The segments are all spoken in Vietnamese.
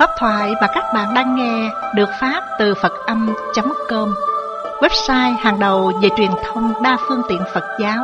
Pháp thoại mà các bạn đang nghe được phát từ Phật-âm.com, website hàng đầu về truyền thông đa phương tiện Phật giáo.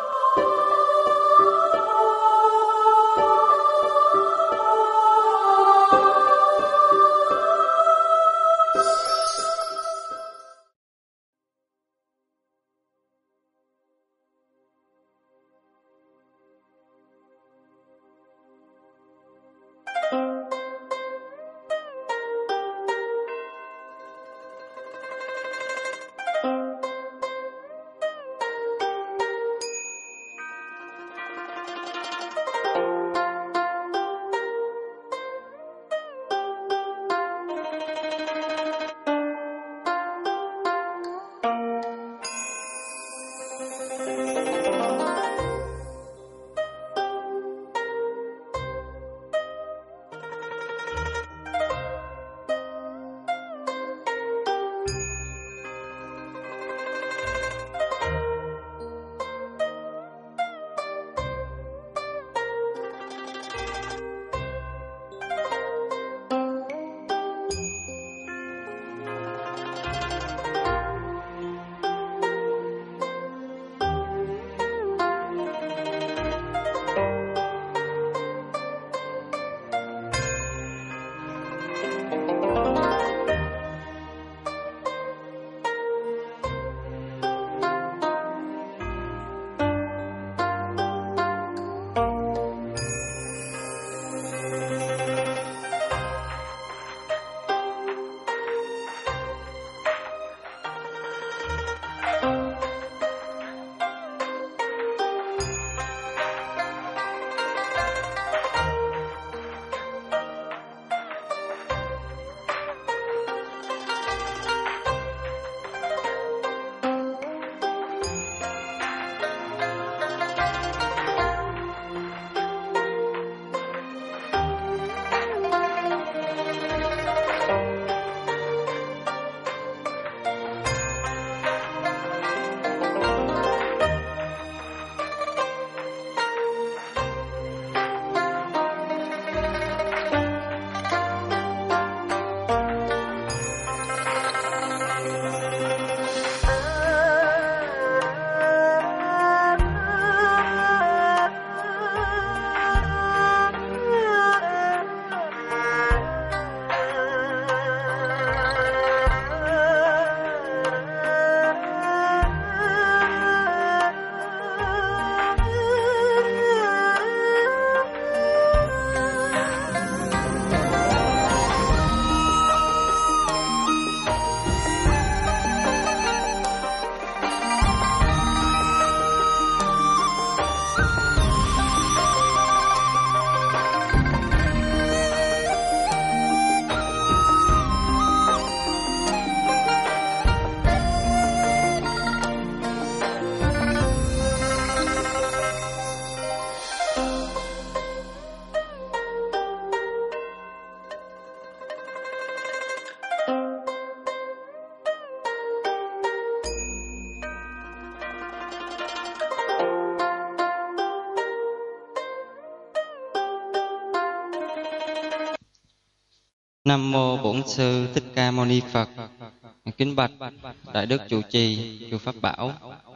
Nam mô Bổn Sư Thích Ca Mâu Ni Phật. Kính bạch Đại Đức Trụ Trì Chùa Pháp Bảo,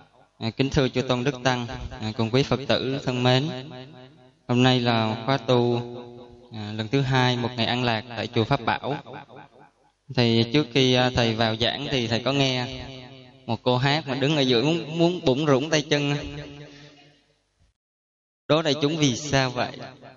kính thưa Chư Tôn Đức Tăng cùng quý Phật tử thân mến. Hôm nay là khóa tu lần thứ 2, một ngày an lạc tại Chùa Pháp Bảo. Thì trước khi thầy vào giảng thì thầy có nghe một cô hát mà đứng ở giữa muốn bụng rủng tay chân. Đố đại chúng vì sao vậy?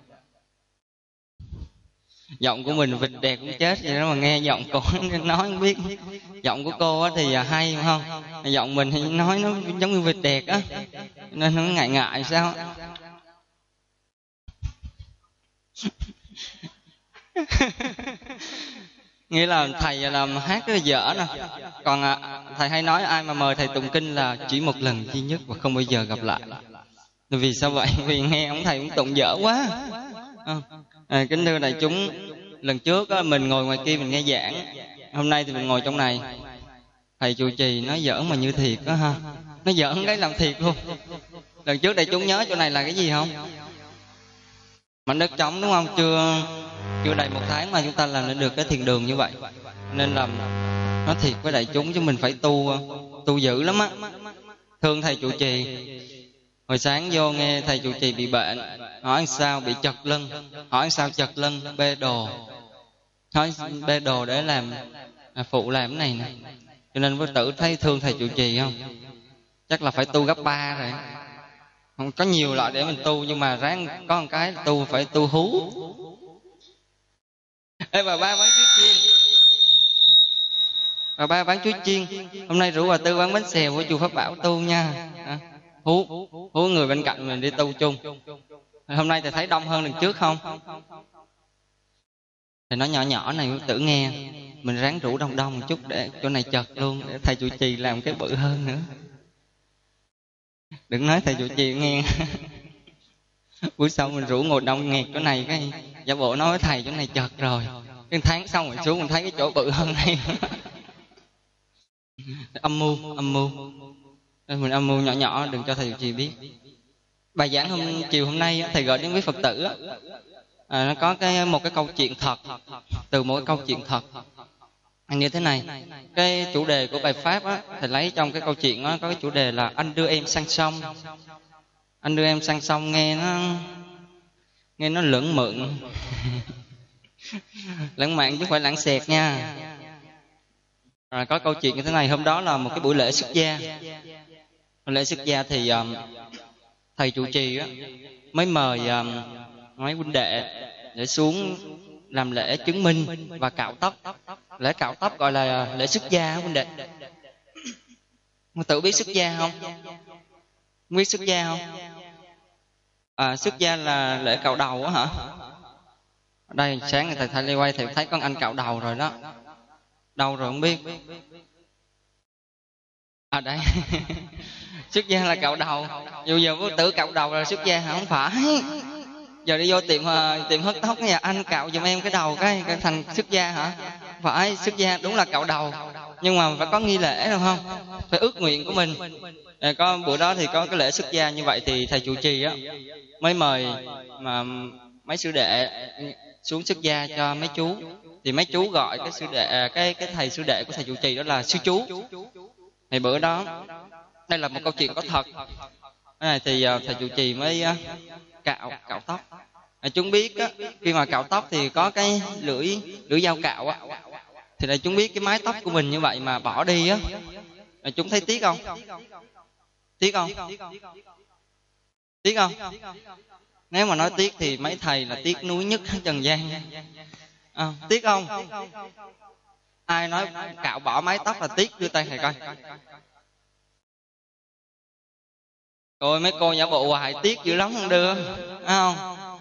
Giọng của mình vịt đẹt cũng chết vậy đó, mà nghe giọng cô nói không biết. Giọng của cô thì hay phải không? Giọng mình thì nói nó giống như vịt đẹt á, nên nó ngại ngại sao. Nghĩa là thầy làm hát rất là dở nè. Còn thầy hay nói ai mà mời thầy tụng kinh là chỉ một lần duy nhất và không bao giờ gặp lại. Vì sao vậy? Vì nghe ông thầy cũng tụng dở quá. Kính thưa đại chúng, lần trước mình ngồi ngoài kia mình nghe giảng, hôm nay thì mình ngồi trong này. Thầy trụ trì nói giỡn mà như thiệt đó ha. Nó giỡn cái làm thiệt luôn. Lần trước đại chúng nhớ chỗ này là cái gì không? Mảnh đất trống đúng không? chưa đầy 1 tháng mà chúng ta làm nên được cái thiền đường như vậy. Nên làm nói thiệt với đại chúng, chứ mình phải tu dữ lắm á. Thương thầy trụ trì. Hồi sáng vô nghe thầy trụ trì bị bệnh, hỏi sao bị chật lưng, hỏi sao chật lưng, bê đồ, hỏi bê đồ để làm phụ làm cái này nè. Cho nên với tử thấy thương thầy trụ trì không? Chắc là phải tu gấp 3 rồi. Không có nhiều loại để mình tu, nhưng mà ráng có một cái tu phải tu hú. Ê bà ba bán chuối chiên, bà ba bán chuối chiên, hôm nay rủ bà Tư bán bánh xèo của chùa Pháp Bảo tu nha. Hú người bên cạnh mình đi tu chung. Hôm nay thì thấy đông hơn lần trước không? Thì nó nhỏ nhỏ này Tử nghe, mình ráng rủ đông đông một chút để chỗ này chật luôn, để thầy trụ trì làm cái bự hơn nữa. Đừng nói thầy trụ trì nghe. Buổi sau mình rủ ngồi đông nghẹt chỗ này, cái giả bộ nói với thầy chỗ này chật rồi, cái tháng sau mình xuống mình thấy cái chỗ bự hơn này. Âm mưu mình âm mưu nhỏ nhỏ, đừng cho thầy trụ trì biết. Bài giảng chiều hôm nay thầy gọi đến quý Phật tử nó có một cái câu chuyện thật, từ một cái câu chuyện thật như thế này. Cái chủ đề của bài pháp thầy lấy trong cái câu chuyện có cái chủ đề là anh đưa em sang sông. Anh đưa em sang sông nghe nó lưỡng mượn. Lãng mạn chứ không phải lãng xẹt nha. Có câu chuyện như thế này. Hôm đó là một cái buổi lễ xuất gia. Buổi lễ xuất gia thì thầy trụ trì mới mời mấy huynh đệ để xuống làm lễ chứng minh và cạo tóc. Lễ cạo tóc gọi là lễ xuất gia huynh đệ. Tự biết xuất gia không? Biết xuất gia không? Xuất gia là lễ cạo đầu á hả? Đây sáng thầy thầy quay thầy thấy con anh cạo đầu rồi đó. Đâu rồi không biết. Đây. Xuất gia là cạo đầu. Dù giờ vô tử cạo đầu là xuất gia hả? Không phải. Giờ đi vô tiệm hớt tóc nhà anh cạo giùm em cái đầu cái thành xuất gia hả? Phải, xuất gia đúng là cạo đầu, nhưng mà phải có nghi lễ đúng không? Phải ước nguyện của mình. Có bữa đó thì có cái lễ xuất gia như vậy thì thầy trụ trì mới mời mà mấy sư đệ xuống xuất gia cho mấy chú. Thì mấy chú gọi cái sư đệ cái thầy sư đệ của thầy trụ trì đó là sư chú. Thì bữa đó đây là một câu chuyện có thật. Cái này thì thầy trụ trì mới cạo tóc. Chúng biết khi mà cạo tóc thì có cái lưỡi dao cạo thì là chúng biết cái mái tóc của mình như vậy mà bỏ đi chúng thấy tiếc không? Tiếc không? Tiếc không? Nếu mà nói tiếc thì mấy thầy là tiếc nuối nhất trần gian. Tiếc không? Ai nói cạo bỏ mái tóc là tiếc, đưa tay thầy coi. Ôi mấy cô giả bộ hoài tiếc dữ lắm không đưa, không?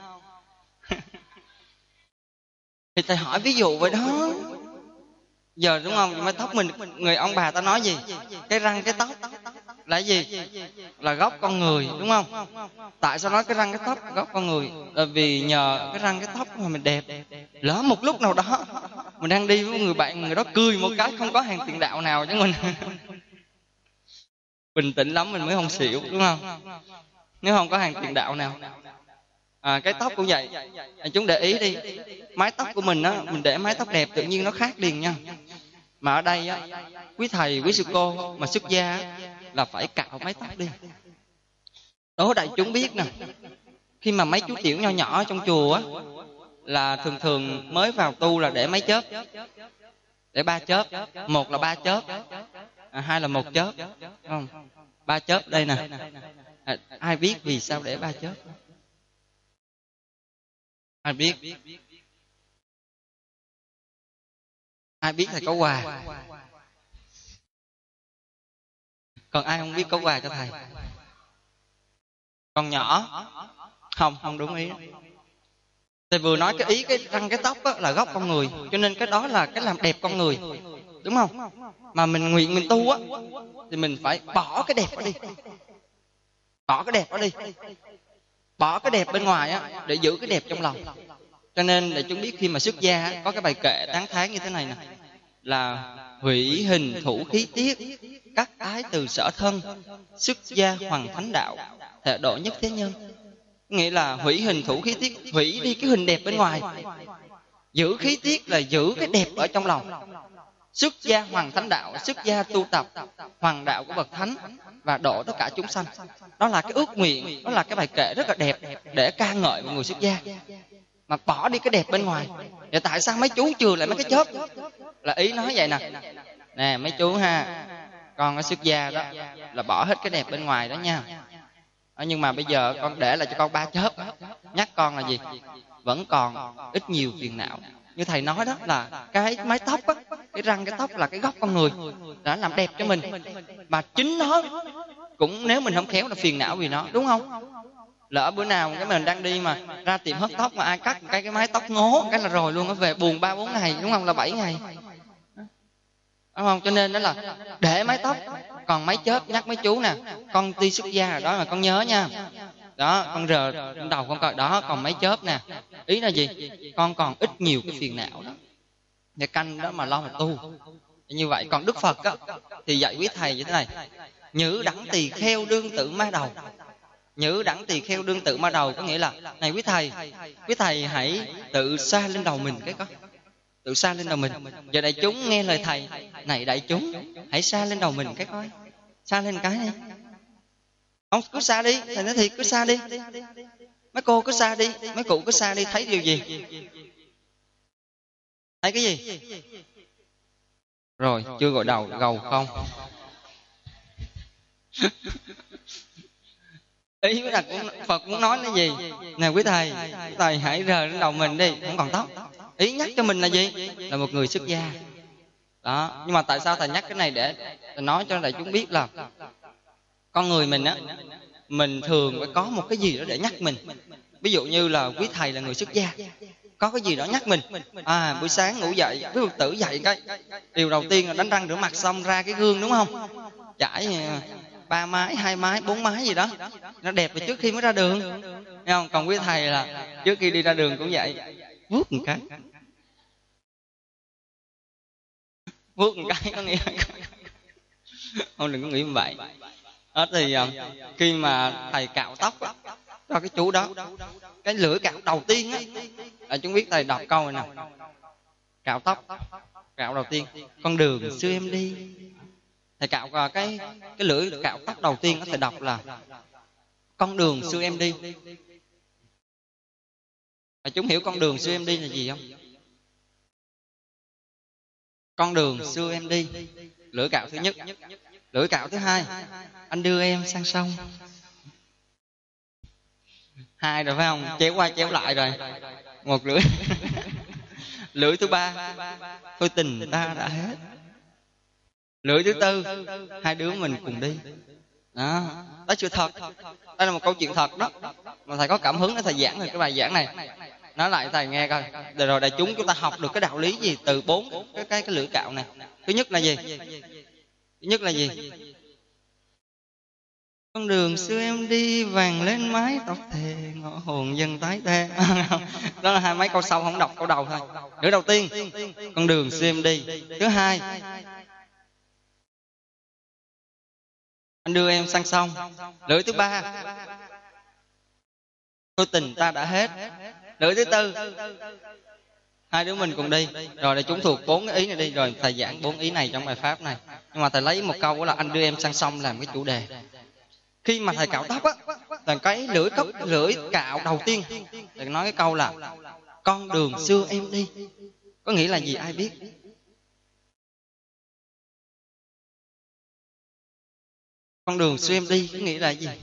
Thì thầy hỏi ví dụ vậy đó. Giờ đúng không? Mái tóc mình, người ông bà ta nói gì? Cái răng cái tóc là gì? Là gốc con người, đúng không? Tại sao nói cái răng cái tóc là gốc con người? Là vì nhờ cái răng cái tóc mà mình đẹp. Lỡ một lúc nào đó mình đang đi với người bạn, người đó cười một cái không có hàng tiền đạo nào chứ mình bình tĩnh lắm mình mới không xỉu, đúng không? Nếu không có hàng tiền đạo nào. Cái tóc cũng vậy. Chúng để ý đi, mái tóc của mình mình để mái tóc đẹp tự nhiên nó khác liền nha. Mà ở đây quý thầy quý sư cô mà xuất gia là phải cạo mái tóc đi. Đó đại chúng biết nè, khi mà mấy chú tiểu nho nhỏ trong chùa là thường mới vào tu là để mấy chớp, để 3 chớp. Một là 3 chớp, hai là 1 chớp, không? 3 chớp đây nè. Ai biết vì sao để 3 chớp? Ai biết? Ai biết thầy có quà? Còn ai không biết có quà cho thầy? Còn nhỏ? Không đúng ý. Thầy vừa nói cái ý cái răng cái tóc là gốc con người, cho nên cái đó là cái làm đẹp con người, đúng không? Mà mình nguyện mình tu thì mình phải bỏ cái đẹp đó đi. Bỏ cái đẹp đó đi. Bỏ cái đẹp bên ngoài để giữ cái đẹp trong lòng. Cho nên để chúng biết khi mà xuất gia có cái bài kệ tán thán như thế này nè, là hủy hình thủ khí tiết, cắt ái từ sở thân, xuất gia hoàng thánh đạo, thể độ nhất thế nhân. Nghĩa là hủy hình thủ khí tiết, hủy đi cái hình đẹp bên ngoài, Giữ khí tiết là giữ cái đẹp ở trong lòng. Xuất gia hoàng thánh đạo, xuất gia tu tập hoàng đạo của bậc thánh và độ tất cả chúng sanh. Đó là cái ước nguyện, đó là cái bài kệ rất là đẹp để ca ngợi một người xuất gia. Mà bỏ đi cái đẹp bên ngoài. Vậy tại sao mấy chú chừa lại mấy cái chớp? Là ý nói vậy nè. Nè mấy chú ha, con ở xuất gia đó là bỏ hết cái đẹp bên ngoài đó nha. Nhưng mà bây giờ con để lại cho con 3 chớp. Nhắc con là gì? Vẫn còn ít nhiều phiền não. Như thầy nói đó là cái mái tóc á, cái răng cái tóc là cái gốc con người, đã làm đẹp cho mình. Mà chính nó cũng nếu mình không khéo là phiền não vì nó, đúng không? Lỡ bữa nào cái mình đang đi mà ra tiệm hớt tóc mà ai cắt cái mái tóc ngố cái là rồi luôn, nó về buồn 3-4 ngày, đúng không? Là 7 ngày, đúng không? Cho nên đó là để mái tóc. Còn mái chớp nhắc mấy chú nè, con đi xuất gia rồi đó mà con nhớ nha. Đó, con rờ đầu con coi đó, còn mấy chớp nè. Ý là gì? Con còn ít nhiều cái phiền não đó. Để canh đó mà lo mà tu. Như vậy, còn Đức Phật á, thì dạy quý thầy như thế này: nhữ đẳng tỳ kheo đương tự ma đầu. Nhữ đẳng tỳ kheo đương tự ma đầu có nghĩa là này quý thầy hãy tự sa lên đầu mình cái coi. Tự sa lên đầu mình. Giờ đại chúng nghe lời thầy. Này đại chúng, hãy sa lên đầu mình cái coi. Sa lên cái đi. Ông cứ xa đi, thầy nói thiệt, cứ xa đi. Mấy cô cứ xa đi, mấy cụ cứ xa đi, thấy điều gì? Thấy cái gì? Rồi, chưa gội đầu, gầu không? Ý là Phật muốn nói là gì? Nè quý thầy hãy rờ lên đầu mình đi, không còn tóc. Ý nhắc cho mình là gì? Là một người xuất gia. Đó, nhưng mà tại sao thầy nhắc cái này để nói cho đại chúng biết là con người mình á, mình thường phải có một cái gì đó để nhắc mình. Ví dụ như là quý thầy là người xuất gia, có cái gì đó nhắc mình. Buổi sáng ngủ dậy, quý Phật tử dậy cái điều đầu tiên là đánh răng rửa mặt xong ra cái gương, đúng không? Chải 3 mái, 2 mái, 4 mái gì đó, nó đẹp trước khi mới ra đường, thấy không? Còn quý thầy là trước khi đi ra đường cũng vậy, vuốt một cái. Vuốt một cái có nghĩa không, đừng có nghĩ như vậy. Đó thì khi mà thầy cạo tóc cho cái chú đó, cái lưỡi cạo đầu tiên á, chúng biết thầy đọc câu này nè: cạo tóc, cạo đầu tiên, con đường xưa em đi. Thầy cạo cái lưỡi cạo tóc đầu tiên đó, thầy đọc là con đường xưa em đi. Chúng hiểu con đường xưa em đi là gì không? Con đường xưa em đi, lưỡi cạo thứ nhất. Lưỡi cạo thứ hai, anh đưa em sang sông. Hai rồi phải không? Chéo qua chéo lại rồi. Một lưỡi. Lưỡi thứ ba, thôi tình ta đã hết. Lưỡi thứ tư, hai đứa mình cùng đi. Đó, đó chưa thật. Đây là một câu chuyện thật đó. Mà thầy có cảm hứng để thầy giảng về cái bài giảng này. Nói lại thầy nghe coi. Rồi đại chúng ta học được cái đạo lý gì từ 4 cái lưỡi cạo này. Thứ nhất là gì? Thứ nhất là gì? Con đường xưa em đi vàng lên mái tóc thề, ngõ hồn dân tái tê. Đó là hai mấy câu sau, không đọc câu đầu thôi. Lưỡi đầu tiên, con đường xưa em đi. Thứ hai, anh đưa em sang sông. Lưỡi thứ ba, thôi tình ta đã hết. Lưỡi thứ tư, hai đứa mình cùng đi. Rồi để chúng thuộc 4 cái ý này đi. Rồi thầy giảng 4 ý này trong bài pháp này. Nhưng mà thầy lấy một câu đó là anh đưa em sang sông làm cái chủ đề. Khi mà thầy cạo tóc á, là cái lưỡi cạo đầu tiên thầy nói cái câu là con đường xưa em đi. Có nghĩa là gì ai biết? Con đường xưa em đi có nghĩa là gì?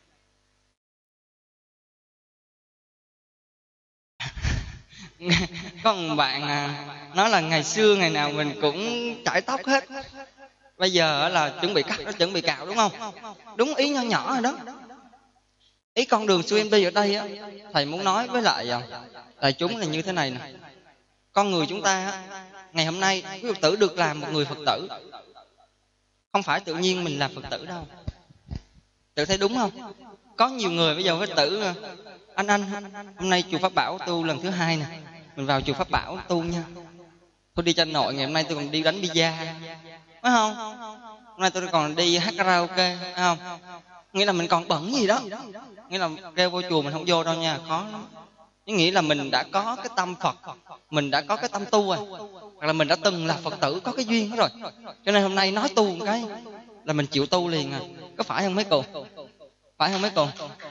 Có một bạn nói là ngày xưa ngày nào mình cũng chải tóc hết, bây giờ là chuẩn bị cắt, chuẩn bị cạo, đúng không? Đúng ý nhỏ nhỏ rồi đó. Ý con đường xưa em đi ở đây á, thầy muốn nói với lại đại chúng là như thế này nè. Con người chúng ta ngày hôm nay, quý Phật tử được làm một người Phật tử, không phải tự nhiên mình làm Phật tử đâu. Tự thấy đúng không? Có nhiều người bây giờ Phật tử, anh hôm nay chùa Pháp Bảo tu lần thứ 2 nè, mình vào chùa Pháp Bảo tu nha. Tôi đi cho nội, ngày hôm nay tôi còn đi đánh bida, phải không? Hôm nay tôi còn đi hát karaoke, phải không? Nghĩa là mình còn bận gì đó. Nghĩa là kêu vô chùa mình không vô đâu nha, khó lắm. Nghĩa là mình đã có cái tâm Phật, mình đã có cái tâm tu rồi, hoặc là mình đã từng là Phật tử, có cái duyên đó rồi. Cho nên hôm nay nói tu một cái là mình chịu tu liền à. Có phải không mấy cô? Phải không mấy cô?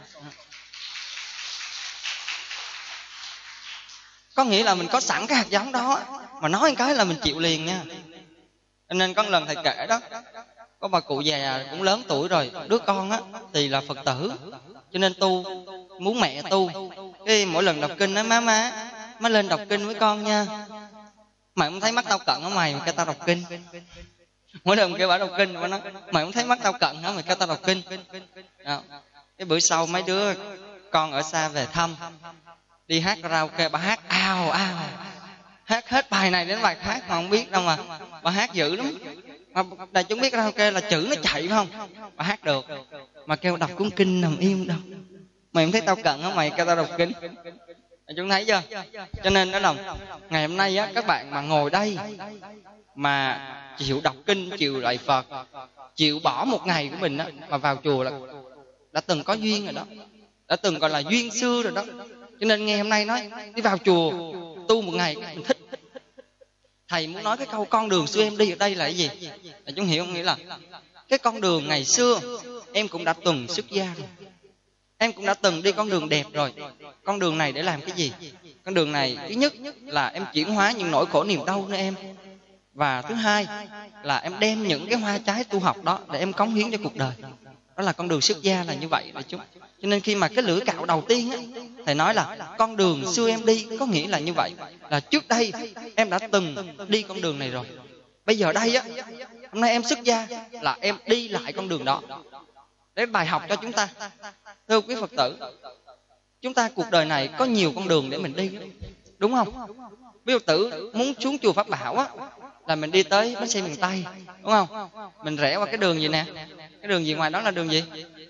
Có nghĩa là mình có sẵn cái hạt giống đó, mà nói một cái là mình chịu liền nha. Cho nên có lần thầy kể đó, có bà cụ già cũng lớn tuổi rồi, đứa con á thì là Phật tử, cho nên tu, muốn mẹ tu. Cái mỗi lần đọc kinh nói má lên đọc kinh với con nha. Mày không thấy mắt tao cận hả mày kêu tao đọc kinh. Mỗi lần kêu bà đọc kinh, bà nói mày không thấy mắt tao cận hả mày kêu tao đọc kinh. Đó. Cái bữa sau mấy đứa con ở xa về thăm, đi hát karaoke, bà hát ao hát hết bài này đến bài khác mà không biết đâu, mà bà hát dữ lắm. Mà đại chúng biết karaoke là chữ nó chạy phải không? Bà hát được, mà kêu đọc cuốn kinh nằm im đâu. Mày không thấy tao cận hả mày kêu tao đọc kinh. Chúng thấy chưa? Cho nên đó là ngày hôm nay á, các bạn mà ngồi đây mà chịu đọc kinh, chịu lạy Phật, chịu bỏ một ngày của mình á mà vào chùa là đã từng có duyên rồi đó, đã từng gọi là duyên xưa rồi đó. Cho nên ngày hôm nay nói đi vào chùa tu một ngày mình thích. Thầy muốn nói cái câu con đường xưa em đi ở đây là cái gì? Là chúng hiểu không? Nghĩa là cái con đường ngày xưa em cũng đã từng xuất gia rồi, em cũng đã từng đi con đường đẹp rồi. Con đường này để làm cái gì? Con đường này thứ nhất là em chuyển hóa những nỗi khổ niềm đau nơi em, và thứ hai là em đem những cái hoa trái tu học đó để em cống hiến cho cuộc đời. Đó là con đường xuất gia là như vậy. Cho nên khi mà cái lưỡi cạo đầu tiên á, thầy nói là con đường xưa em đi, có nghĩa là như vậy, là trước đây em đã từng đi con đường này rồi. Bây giờ đây á, hôm nay em xuất gia là em đi lại con đường đó. Đấy bài học cho chúng ta. Thưa quý Phật tử, chúng ta cuộc đời này có nhiều con đường để mình đi, đúng không? Quý Phật tử muốn xuống chùa Pháp Bảo á, là mình đi tới bến xe miền Tây, đúng không? Mình rẽ qua cái đường gì nè? Cái đường gì ngoài đó là đường gì?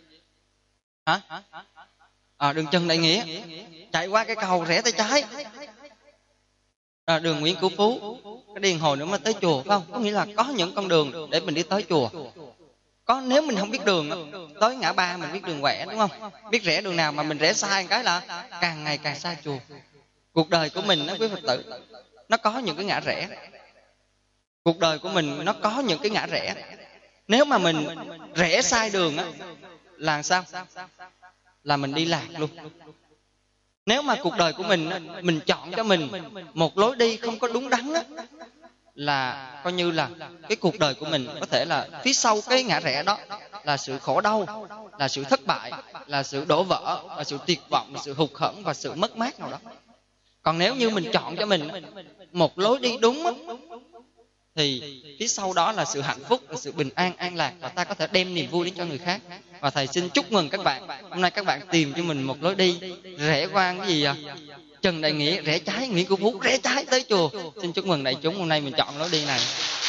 Hả? Đường Trần Đại Nghĩa. Chạy qua cái cầu rẽ tay trái. Đường Nguyễn Cửu Phú. Cái điền hồi nữa mới tới chùa, phải không? Có nghĩa là có những con đường để mình đi tới chùa. Có nếu mình không biết đường, tới ngã ba mình biết đường quẹo, đúng không? Biết rẽ đường nào mà mình rẽ sai một cái là càng ngày càng xa chùa. Cuộc đời của mình đó quý Phật tử, nó có những cái ngã rẽ. Cuộc đời của mình nó có những cái ngã rẽ. Nếu mà mình rẽ sai đường á, là sao? Là mình đi lạc luôn. Nếu mà cuộc đời của mình chọn cho mình một lối đi không có đúng đắn á, là coi như là cái cuộc đời của mình có thể là phía sau cái ngã rẽ đó là sự khổ đau, là sự thất bại, là sự đổ vỡ, là sự tuyệt vọng, là sự hụt hẫng và sự mất mát nào đó. Còn nếu như mình chọn cho mình một lối đi đúng á, thì phía sau đó là sự hạnh phúc, là sự bình an, an lạc, và ta có thể đem niềm vui đến cho người khác. Và thầy xin chúc mừng các bạn, hôm nay các bạn tìm cho mình một lối đi, rẽ qua cái gì Trần Đại Nghĩa, rẽ trái Nguyễn Cửu Phú, rẽ trái tới chùa. Xin chúc mừng đại chúng, hôm nay mình chọn lối đi này.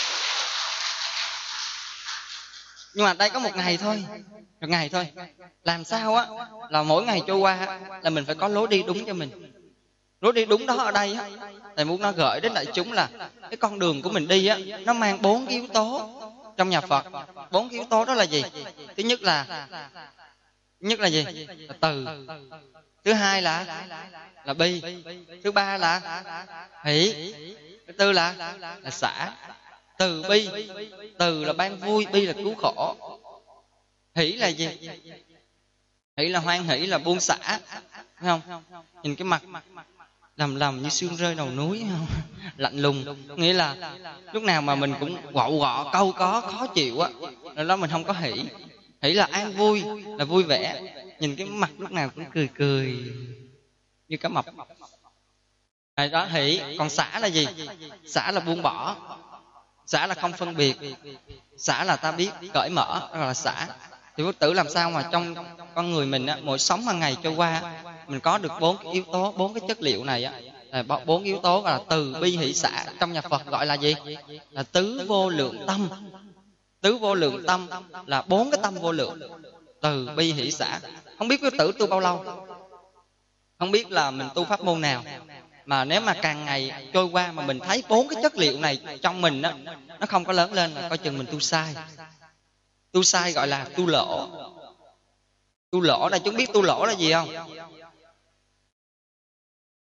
Nhưng mà đây có một ngày thôi, một ngày thôi. Làm sao á là mỗi ngày trôi qua là mình phải có lối đi đúng cho mình. Lối đi đúng đó ở đây á, thầy muốn nó gửi đến đại chúng là cái con đường của mình đi á, nó mang 4 cái yếu tố trong nhà Phật. 4 cái yếu tố đó là gì? Thứ nhất là gì? Là từ. Thứ hai là bi. Thứ ba là hỷ. Thứ tư là xả. Từ bi, từ là ban vui, bi là cứu khổ. Hỷ là gì? Hỷ là hoan hỷ, là buông xả, phải không? Nhìn cái mặt lầm như sương rơi đầu núi, không? Lạnh lùng, nghĩa là lúc nào mà mình cũng quậu quọ, câu có, khó chịu á, đó mình không có hỷ. Hỷ là an vui, là vui vẻ, nhìn cái mặt lúc nào cũng cười cười như cá mập. Đó hỷ. Còn xả là gì? Xả là buông bỏ, xả là không phân biệt, xả là ta biết cởi mở, đó là xả. Thì Phật tử làm sao mà trong con người mình á, mỗi sống hàng ngày trôi qua mình có được 4 cái yếu tố, 4 cái chất liệu này á, là 4 yếu tố là từ bi hỷ xả. Trong nhà Phật gọi là gì? Là tứ vô lượng tâm. Tứ vô lượng tâm là 4 cái tâm vô lượng. Từ bi hỷ xả. Không biết Phật tử tu bao lâu, không biết là mình tu pháp môn nào, mà nếu mà càng ngày trôi qua mà mình thấy 4 cái chất liệu này trong mình á, nó không có lớn lên là coi chừng mình tu sai. Tu sai gọi là tu lỗ. Tu lỗ là chúng biết tu lỗ là gì không?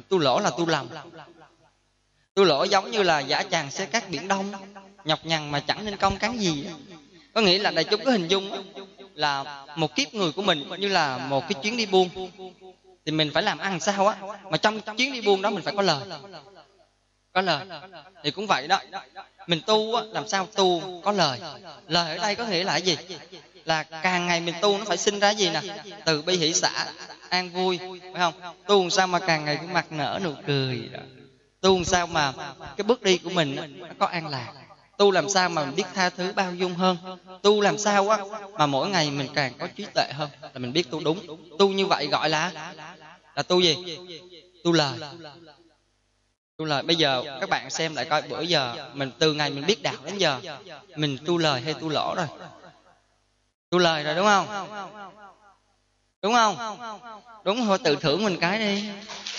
Tu lỗ là tu lầm. Tu lỗ giống như là dã tràng xé cát biển Đông, nhọc nhằn mà chẳng nên công cán gì. Có nghĩa là đại chúng có hình dung là một kiếp người của mình như là một cái chuyến đi buôn, thì mình phải làm ăn sao á mà trong chuyến đi buôn đó mình phải có lời. Có lời thì cũng vậy đó, mình tu á, làm sao tu có lời. Lời ở đây có nghĩa là cái gì? Là càng ngày mình tu nó phải sinh ra gì nè? Từ bi hỷ xả, an vui, phải không? Tu làm sao mà càng ngày cái mặt nở nụ cười đó. Tu làm sao mà cái bước đi của mình nó có an lạc. Tu làm sao mà mình biết tha thứ bao dung hơn. Tu làm sao á mà mỗi ngày mình càng có trí tuệ hơn, là mình biết tu đúng. Tu như vậy gọi là tu gì? Tu lời. Tu lời. Bây giờ các bạn xem lại coi, bữa giờ mình từ ngày mình biết đạo đến giờ mình tu lời hay tu lỗ rồi? Tu lời rồi đúng không? Đúng không? Đúng thôi, tự thưởng mình cái đi.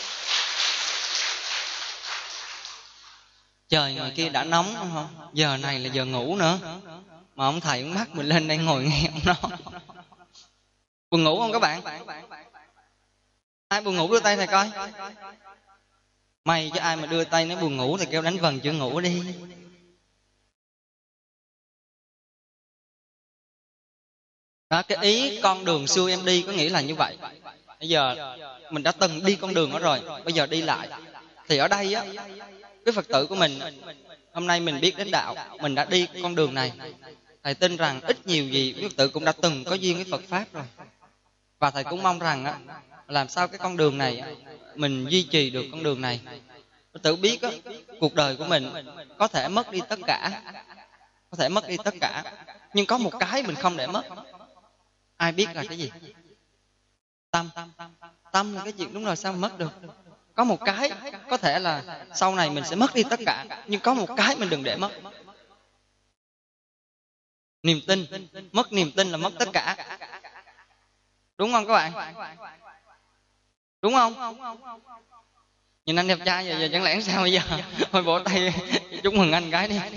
Trời ngoài kia đã nóng không? Giờ này là giờ ngủ nữa, mà ông thầy cũng bắt mình lên đây ngồi nghe ông nói. Buồn ngủ không các bạn? Ai buồn ngủ đưa tay thầy coi. May chứ ai mà đưa tay nó buồn ngủ thì kêu đánh vần chưa ngủ đi. Đó, cái ý con đường xưa em đi có nghĩa là như vậy. Bây giờ mình đã từng đi con đường đó rồi, bây giờ đi lại. Thì ở đây á, cái Phật tử của mình hôm nay mình biết đến đạo, mình đã đi con đường này. Thầy tin rằng ít nhiều gì quý Phật tử cũng đã từng có duyên với Phật Pháp rồi. Và thầy cũng mong rằng á, làm sao cái con đường này mình duy trì được con đường này. Phật tử biết á, cuộc đời của mình có thể mất đi tất cả, có thể mất đi tất cả, nhưng có một cái mình không để mất. Ai biết là cái gì? Tâm. Tâm là cái chuyện đúng rồi, sao mà mất được? Có một cái có thể là sau này mình sẽ mất đi tất cả, nhưng có một cái mình đừng để mất. Niềm tin. Mất niềm tin là mất tất cả. Đúng không các bạn? Đúng không? Nhìn anh đẹp trai giờ chẳng lẽ sao bây giờ? Thôi vỗ tay chúc mừng anh cái đi.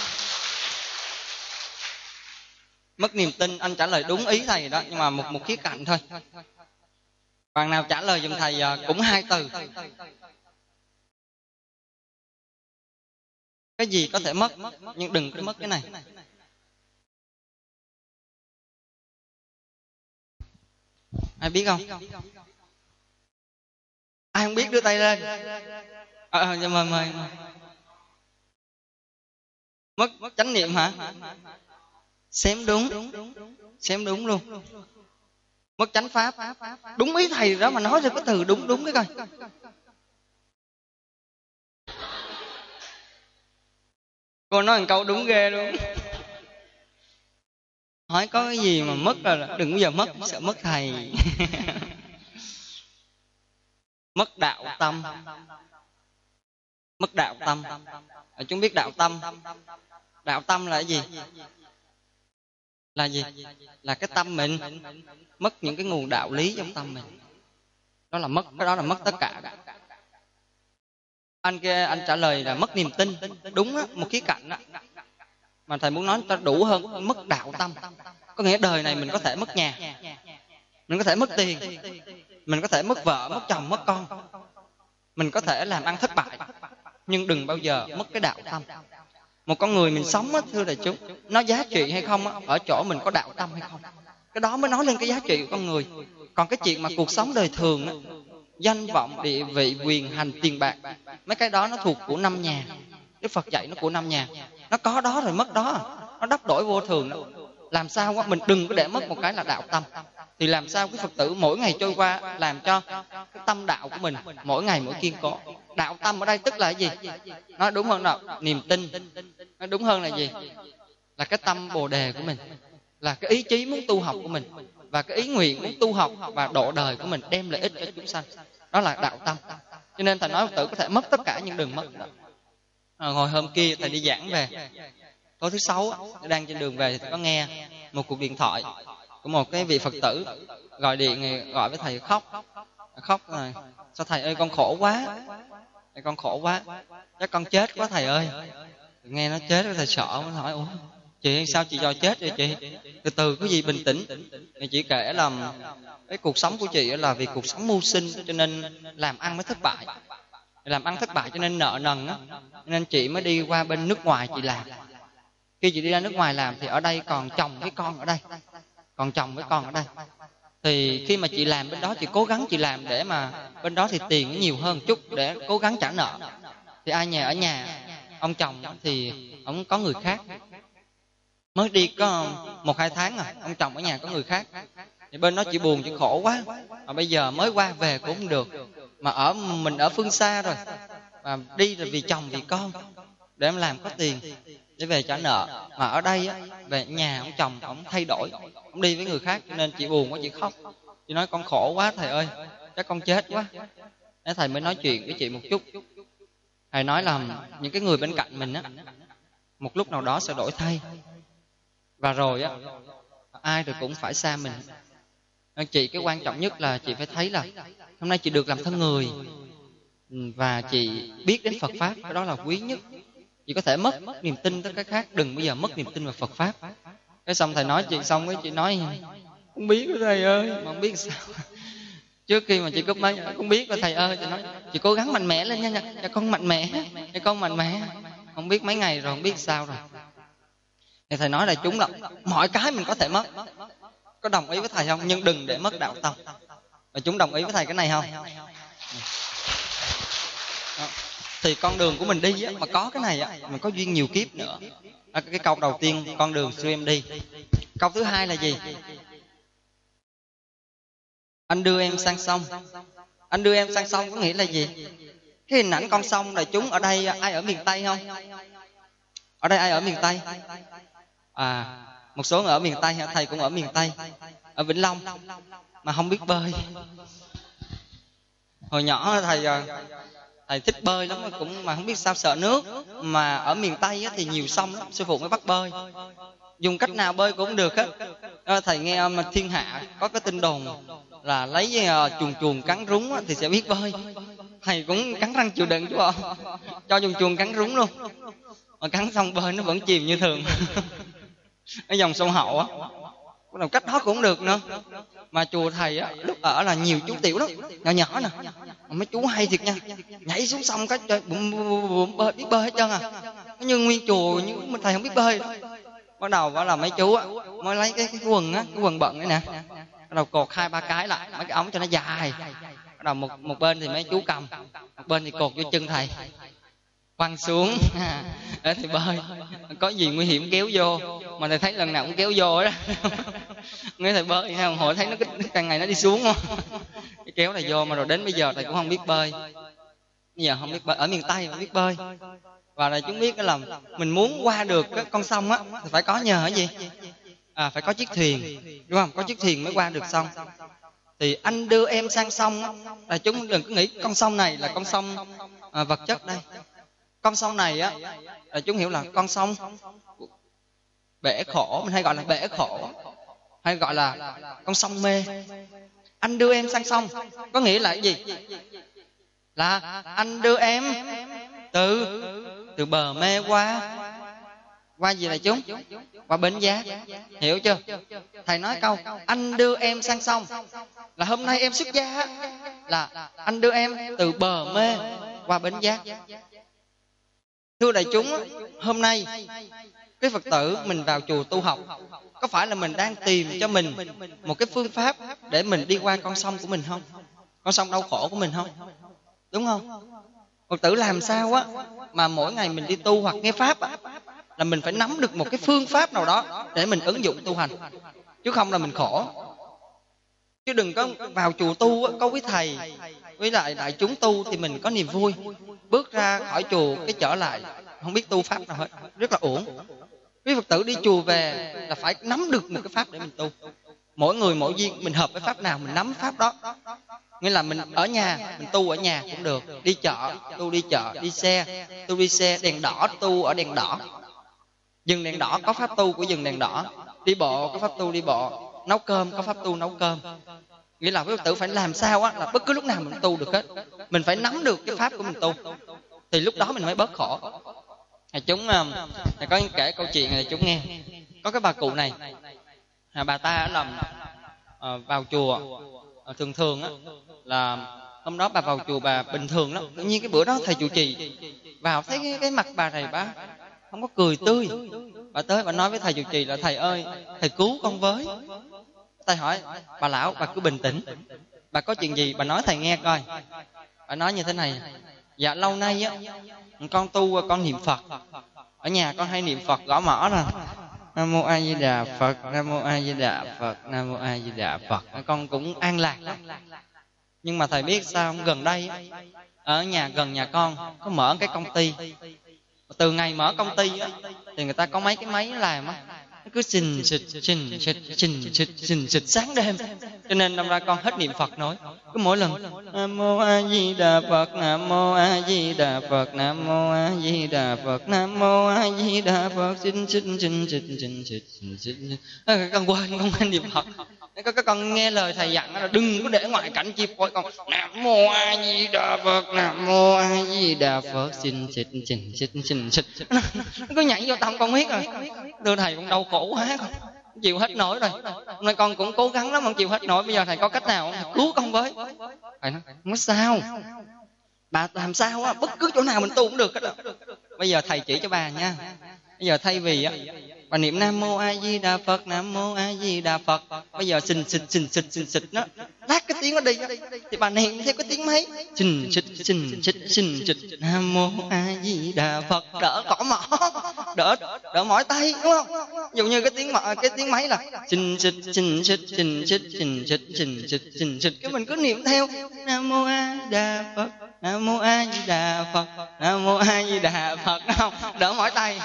Mất niềm tin, anh trả lời đúng ý thầy đó, nhưng mà một khía cạnh thôi. Bạn nào trả lời giùm thầy cũng 2 từ. Cái gì có thể mất, nhưng đừng có mất cái này. Ai biết không? Ai không biết đưa tay lên. Mời. Mất chánh niệm hả? Xem đúng. Xem đúng luôn. Mất chánh pháp. Đúng ý thầy đó mà nói ra cái từ đúng cái coi. Cô nói một câu đúng ghê luôn. Hỏi có cái gì mà mất rồi, đừng bao giờ mất, sợ mất thầy. Mất đạo tâm. Mất đạo tâm. Chúng biết đạo tâm. Đạo tâm là cái gì? Là gì? Là cái tâm mình mất những cái nguồn đạo lý trong tâm mình. Đó là mất, cái đó là mất tất cả. Anh kia anh trả lời là mất niềm tin. Đúng á, một khía cạnh á. Mà thầy muốn nói cho đủ hơn, mất đạo tâm. Có nghĩa đời này mình có thể mất nhà, mình có thể mất tiền, mình có thể mất vợ, mất chồng, mất con, mình có thể làm ăn thất bại, nhưng đừng bao giờ mất cái đạo tâm. Một con người mình sống á, thưa đại chúng, nó giá trị hay không á, ở chỗ mình có đạo tâm hay không. Cái đó mới nói lên cái giá trị của con người. Còn cái chuyện mà cuộc sống đời thường á, danh vọng, địa vị, quyền hành, tiền bạc, mấy cái đó nó thuộc của 5 nhà. Đức Phật dạy nó của 5 nhà. Nó có đó rồi mất đó, nó đắp đổi vô thường đó. Làm sao quá mình đừng có để mất một cái là đạo tâm. Thì làm sao cái Phật tử mỗi ngày trôi qua làm cho cái tâm đạo của mình mỗi ngày mỗi kiên cố. Đạo tâm ở đây tức là cái gì? Nói đúng hơn nào? Niềm tin. Nói đúng hơn là gì? Là cái tâm bồ đề của mình, là cái ý chí muốn tu học của mình, và cái ý nguyện muốn tu học và độ đời của mình đem lợi ích cho chúng sanh. Đó là đạo tâm. Cho nên thầy nói Phật tử có thể mất tất cả nhưng đừng mất. Hồi hôm kia thầy đi giảng về, tối thứ 6 đang trên đường về thì có nghe một cuộc điện thoại của một cái vị Phật tử gọi điện, gọi với thầy khóc rồi. Sao thầy ơi con khổ quá, con khổ quá, chắc con chết quá thầy ơi. Nghe nó chết thầy sợ, nó hỏi ủa chị sao chị do chết vậy chị? Từ từ có gì bình tĩnh. Chị kể là cái cuộc sống của chị là vì cuộc sống mưu sinh cho nên làm ăn mới thất bại. làm ăn thất bại cho nên nợ nần á, nên chị mới đi qua bên nước ngoài chị làm. Khi chị đi ra nước ngoài làm thì ở đây còn chồng với con ở đây, còn chồng với con ở đây. Thì khi mà chị làm bên đó, chị cố gắng chị làm để mà bên đó thì tiền nó nhiều hơn chút để cố gắng trả nợ. Thì ở nhà ông chồng thì ông có người khác, mới đi có 1-2 tháng rồi, ông chồng ở nhà có người khác. Thì bên đó chị buồn, chị khổ quá, mà bây giờ mới qua về cũng không được, mà mình ở phương xa rồi, mà đi là vì chồng vì con để em làm có tiền để về trả nợ. Mà ở đây á, về nhà ông chồng ông thay đổi, ông đi với người khác, cho nên chị buồn quá, chị khóc. Chị nói con khổ quá thầy ơi, chắc con chết quá. Thế thầy mới nói chuyện với chị một chút. Thầy nói là những cái người bên cạnh mình á, một lúc nào đó sẽ đổi thay, và rồi á, ai rồi cũng phải xa mình. Chị cái quan trọng nhất là chị phải thấy là hôm nay chị được làm thân người, và chị biết đến Phật Pháp, cái đó là quý nhất. Chị có thể mất niềm tin tới cái khác, đừng bao giờ mất niềm tin vào Phật Pháp. Cái xong thầy nói chị xong, cái chị nói không biết thầy ơi, mà không biết sao. Trước khi mà chị cúp máy, không biết thầy ơi, chị nói chị cố gắng mạnh mẽ lên nha, dạ con mạnh mẽ, dạ con mạnh mẽ. Không biết mấy ngày rồi, không biết sao rồi. Thì thầy nói là chúng là mọi cái mình có thể mất, có đồng ý với thầy không? Nhưng đừng để mất đạo tông. Và chúng đồng ý với thầy cái này không? Thì con đường của mình đi á, mà có cái này á, mình có duyên nhiều kiếp nữa. Cái câu đầu tiên, con đường xưa em đi. Câu thứ hai là gì? Anh đưa em sang sông. Anh đưa em sang sông có nghĩa là gì? Cái hình ảnh con sông là chúng ở đây, ai ở miền Tây không? Ở đây ai ở miền Tây? Một số người ở miền Tây, thầy cũng ở miền Tây, ở Vĩnh Long, mà không biết bơi. Hồi nhỏ thầy thích bơi lắm, mà không biết sao sợ nước. Mà ở miền Tây thì nhiều sông lắm, sư phụ mới bắt bơi. Dùng cách nào bơi cũng không được hết. Thầy nghe mà thiên hạ có cái tin đồn là lấy chuồn cắn rúng thì sẽ biết bơi. Thầy cũng cắn răng chịu đựng chứ bộ, cho chuồn cắn rúng luôn, mà cắn xong bơi nó vẫn chìm như thường. Ở dòng sông Hậu á, cách đó cũng không được nữa. Mà chùa thầy á, lúc ở là nhiều chú tiểu lắm, nhỏ nhỏ nè, mấy chú hay thiệt nha, nhảy xuống sông cái chơi bơi, biết bơi hết trơn à. Nhưng nguyên chùa như mình thầy không biết bơi. Bắt đầu là mấy chú á mới lấy cái quần á, cái quần bận đấy nè, bắt đầu cột 2-3 cái lại, mấy cái ống cho nó dài. Bắt đầu một bên thì mấy chú cầm, một bên thì cột vô chân thầy, quăng xuống thì bơi. Có gì nguy hiểm kéo vô, mà thầy thấy lần nào cũng kéo vô đó. Nghe thầy bơi theo hồi thấy nó càng ngày nó đi xuống không? Cái kéo này vô, mà rồi đến bây giờ thầy cũng không biết bơi. Bây giờ không biết bơi, ở miền Tây không biết bơi. Và là chúng biết là mình muốn qua được cái con sông á thì phải có nhờ cái gì? Phải có chiếc thuyền, đúng không? Có chiếc thuyền mới qua được sông. Thì anh đưa em sang sông á, là chúng đừng có nghĩ con sông này là con sông vật chất đây. Con sông này á là chúng hiểu là con sông bể khổ, mình hay gọi là bể khổ, hay gọi là con sông mê. Anh đưa em sang sông có nghĩa là cái gì? Là anh đưa em từ bờ mê qua gì là chúng? Qua bến giác. Hiểu chưa? Thầy nói câu anh đưa em sang sông là hôm nay em xuất gia là anh đưa em từ bờ mê qua bến giác. Thưa đại chúng, hôm nay cái Phật tử mình vào chùa tu học, có phải là mình đang tìm cho mình một cái phương pháp để mình đi qua con sông của mình không? Con sông đau khổ của mình không? Đúng không? Phật tử làm sao á mà mỗi ngày mình đi tu hoặc nghe pháp á, là mình phải nắm được một cái phương pháp nào đó để mình ứng dụng tu hành, chứ không là mình khổ. Chứ đừng có vào chùa tu á, có quý thầy với lại đại chúng tu thì mình có niềm vui, bước ra khỏi chùa cái trở lại không biết tu pháp nào hết, rất là uổng. Quý Phật tử đi chùa về là phải nắm được một cái pháp để mình tu. Mỗi người mỗi duyên, mình hợp với pháp nào mình nắm pháp đó. Nghĩa là mình ở nhà, mình tu ở nhà cũng được, đi chợ, tu đi chợ, đi xe, tu đi xe, đèn đỏ, tu ở đèn đỏ. Dừng đèn đỏ có pháp tu của dừng đèn đỏ, đi bộ có pháp tu đi bộ, nấu cơm có pháp tu nấu cơm. Nghĩa là quý Phật tử phải làm sao á là bất cứ lúc nào mình tu được hết. Mình phải nắm được cái pháp của mình tu, thì lúc đó mình mới bớt khổ. Chúng có kể câu chuyện này chúng nghe. Có cái bà cụ này, bà ta làm vào chùa thường á, là Hôm đó bà vào chùa bà bình thường lắm, tự nhiên cái bữa đó thầy trụ trì vào thấy cái mặt bà này bà không có cười tươi. Bà tới bà nói với thầy trụ trì là thầy ơi, thầy cứu con với. Thầy hỏi bà lão, bà cứ bình tĩnh, bà có chuyện gì bà nói thầy nghe coi. Bà nói như thế này: dạ lâu nay á con tu, con niệm Phật, ở nhà con hay niệm Phật gõ mõ nè, Nam mô A Di Đà Phật, Nam mô A Di Đà Phật, Nam mô A Di Đà Phật, con cũng an lạc lắm. Nhưng mà thầy biết sao không? Gần đây ở nhà gần nhà con có mở cái công ty. Từ ngày mở công ty á, thì người ta có mấy cái máy làm á, nó cứ xình xịt sáng đêm, cho nên năm ra con hết niệm Phật nổi. Cứ mỗi lần Nam mô A Di Đà Phật, Nam mô A Di Đà Phật, Nam mô A Di Đà Phật, Nam mô A Di Đà Phật, con quên niệm Phật. Các con nghe lời thầy dặn là đừng có để ngoại cảnh chi phối con. Nam mô A Di Đà Phật, Nam mô A Di Đà Phật, xin xịt. Nó cứ nhảy vô tâm con biết rồi. Thưa thầy con đau khổ quá, con chịu hết nổi rồi. Hôm nay con cũng cố gắng lắm, con chịu hết nổi. Bây giờ thầy có cách nào không? Cứu con với. Thầy nói không có sao, bà làm sao á, bất cứ chỗ nào mình tu cũng được hết rồi. Bây giờ thầy chỉ cho bà nha. Bây giờ thay vì á bà niệm Nam mô A Di Đà Phật, Nam mô A Di Đà Phật, bây giờ xình xịt nó lát cái tiếng nó đi thì bà niệm theo cái tiếng mấy xình xịt Nam mô A Di Đà Phật, đỡ cỏ mỏ, đỡ mỏi tay, đúng không? Ví dụ như cái tiếng máy là xình xịt, cái mình cứ niệm theo Nam mô A Di Đà Phật, Nam mô A Di Đà Phật, Nam mô A Di Đà Phật, không? Đỡ mỏi tay.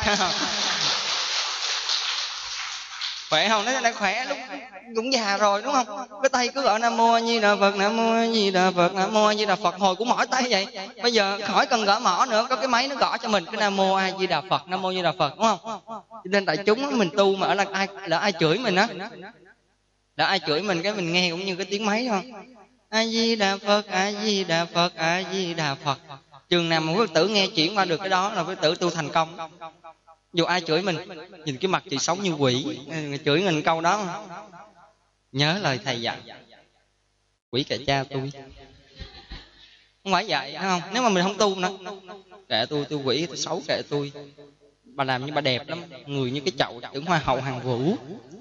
Khỏe không? Nó đã khỏe lúc cũng già rồi, đúng không? Cái tay cứ gọi Nam mô A Di Đà Phật, Nam mô A Di Đà Phật, Nam mô A Di Đà Phật, hồi cũng mỏi tay vậy. Bây giờ khỏi cần gõ mõ nữa, có cái máy nó gõ cho mình cái Nam mô A Di Đà Phật, Nam mô A Di Đà Phật, đúng không? Cho nên đại chúng mình tu mà lỡ ai chửi mình á, lỡ ai chửi mình cái mình nghe cũng như cái tiếng máy thôi. A Di Đà Phật, A Di Đà Phật, A Di Đà Phật. Chừng nào mà Phật tử nghe chuyển qua được cái đó là Phật tử tu thành công. Dù ai chửi mình, nhìn cái mặt chị sống như quỷ, chửi mình câu đó nhớ lời thầy dặn, quỷ kệ cha tôi. Không phải vậy, đúng không? Nếu mà mình không tu nữa, kệ tôi quỷ, tôi xấu kệ tôi. Bà làm như bà đẹp lắm, người như cái chậu tưởng hoa hậu hàng vũ.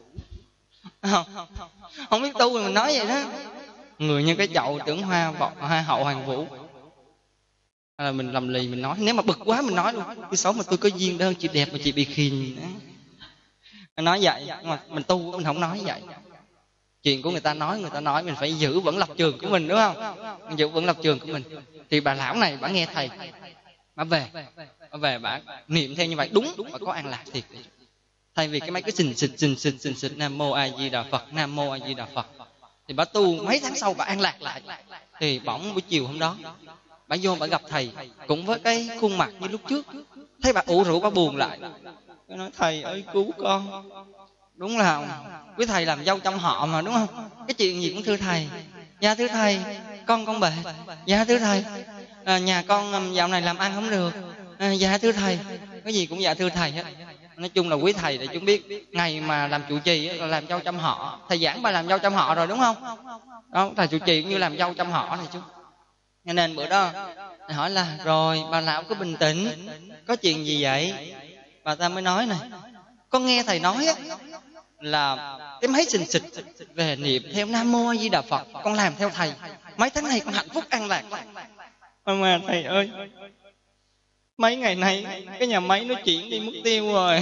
Không biết tu thì mình nói vậy đó, người như cái chậu tưởng hoa hậu hàng vũ. Là mình lầm lì mình nói, nếu mà bực quá mình nói luôn, tôi xấu mà tôi có duyên đơn, chị đẹp mà chị bị khìm. Nói vậy, mà mình tu mình không nói vậy. Chuyện của người ta nói mình phải giữ vững lập trường của mình, đúng không? Mình giữ vững lập trường của mình. Thì bà lão này bà nghe thầy, bà về bà niệm theo như vậy đúng, bà có an lạc thiệt. Thay vì cái mấy cái xình Nam mô A Di Đà Phật, Nam mô A Di Đà Phật, thì bà tu mấy tháng sau bà an lạc lại. Thì bỗng buổi chiều hôm đó bà vô bà gặp thầy cũng với cái khuôn mặt như lúc trước, thấy bà ủ rũ bà buồn lại. Bà nói thầy ơi cứu con. Đúng là quý thầy làm dâu trong họ mà, đúng không? Cái chuyện gì cũng thưa thầy. Dạ thưa thầy, con bệ. Dạ thưa thầy, nhà con dạo này làm ăn không được. Dạ thưa thầy, cái gì cũng dạ thưa thầy hết. Nói chung là quý thầy để chúng biết ngày mà làm trụ trì là làm dâu trong họ. Thầy giảng bà làm dâu trong họ rồi, đúng không? Đó, thầy trụ trì cũng như làm dâu trong họ này chú. Cho nên bữa đó thầy hỏi là rồi bà lão cứ bình tĩnh, có chuyện gì vậy? Bà ta mới nói này, con nghe thầy nói á, là cái máy xình xịt về niệm theo Nam mô A Di Đà Phật, con làm theo thầy mấy tháng nay con hạnh phúc an lạc lắm. Mà thầy ơi, mấy ngày nay cái nhà máy nó chuyển đi mất tiêu rồi.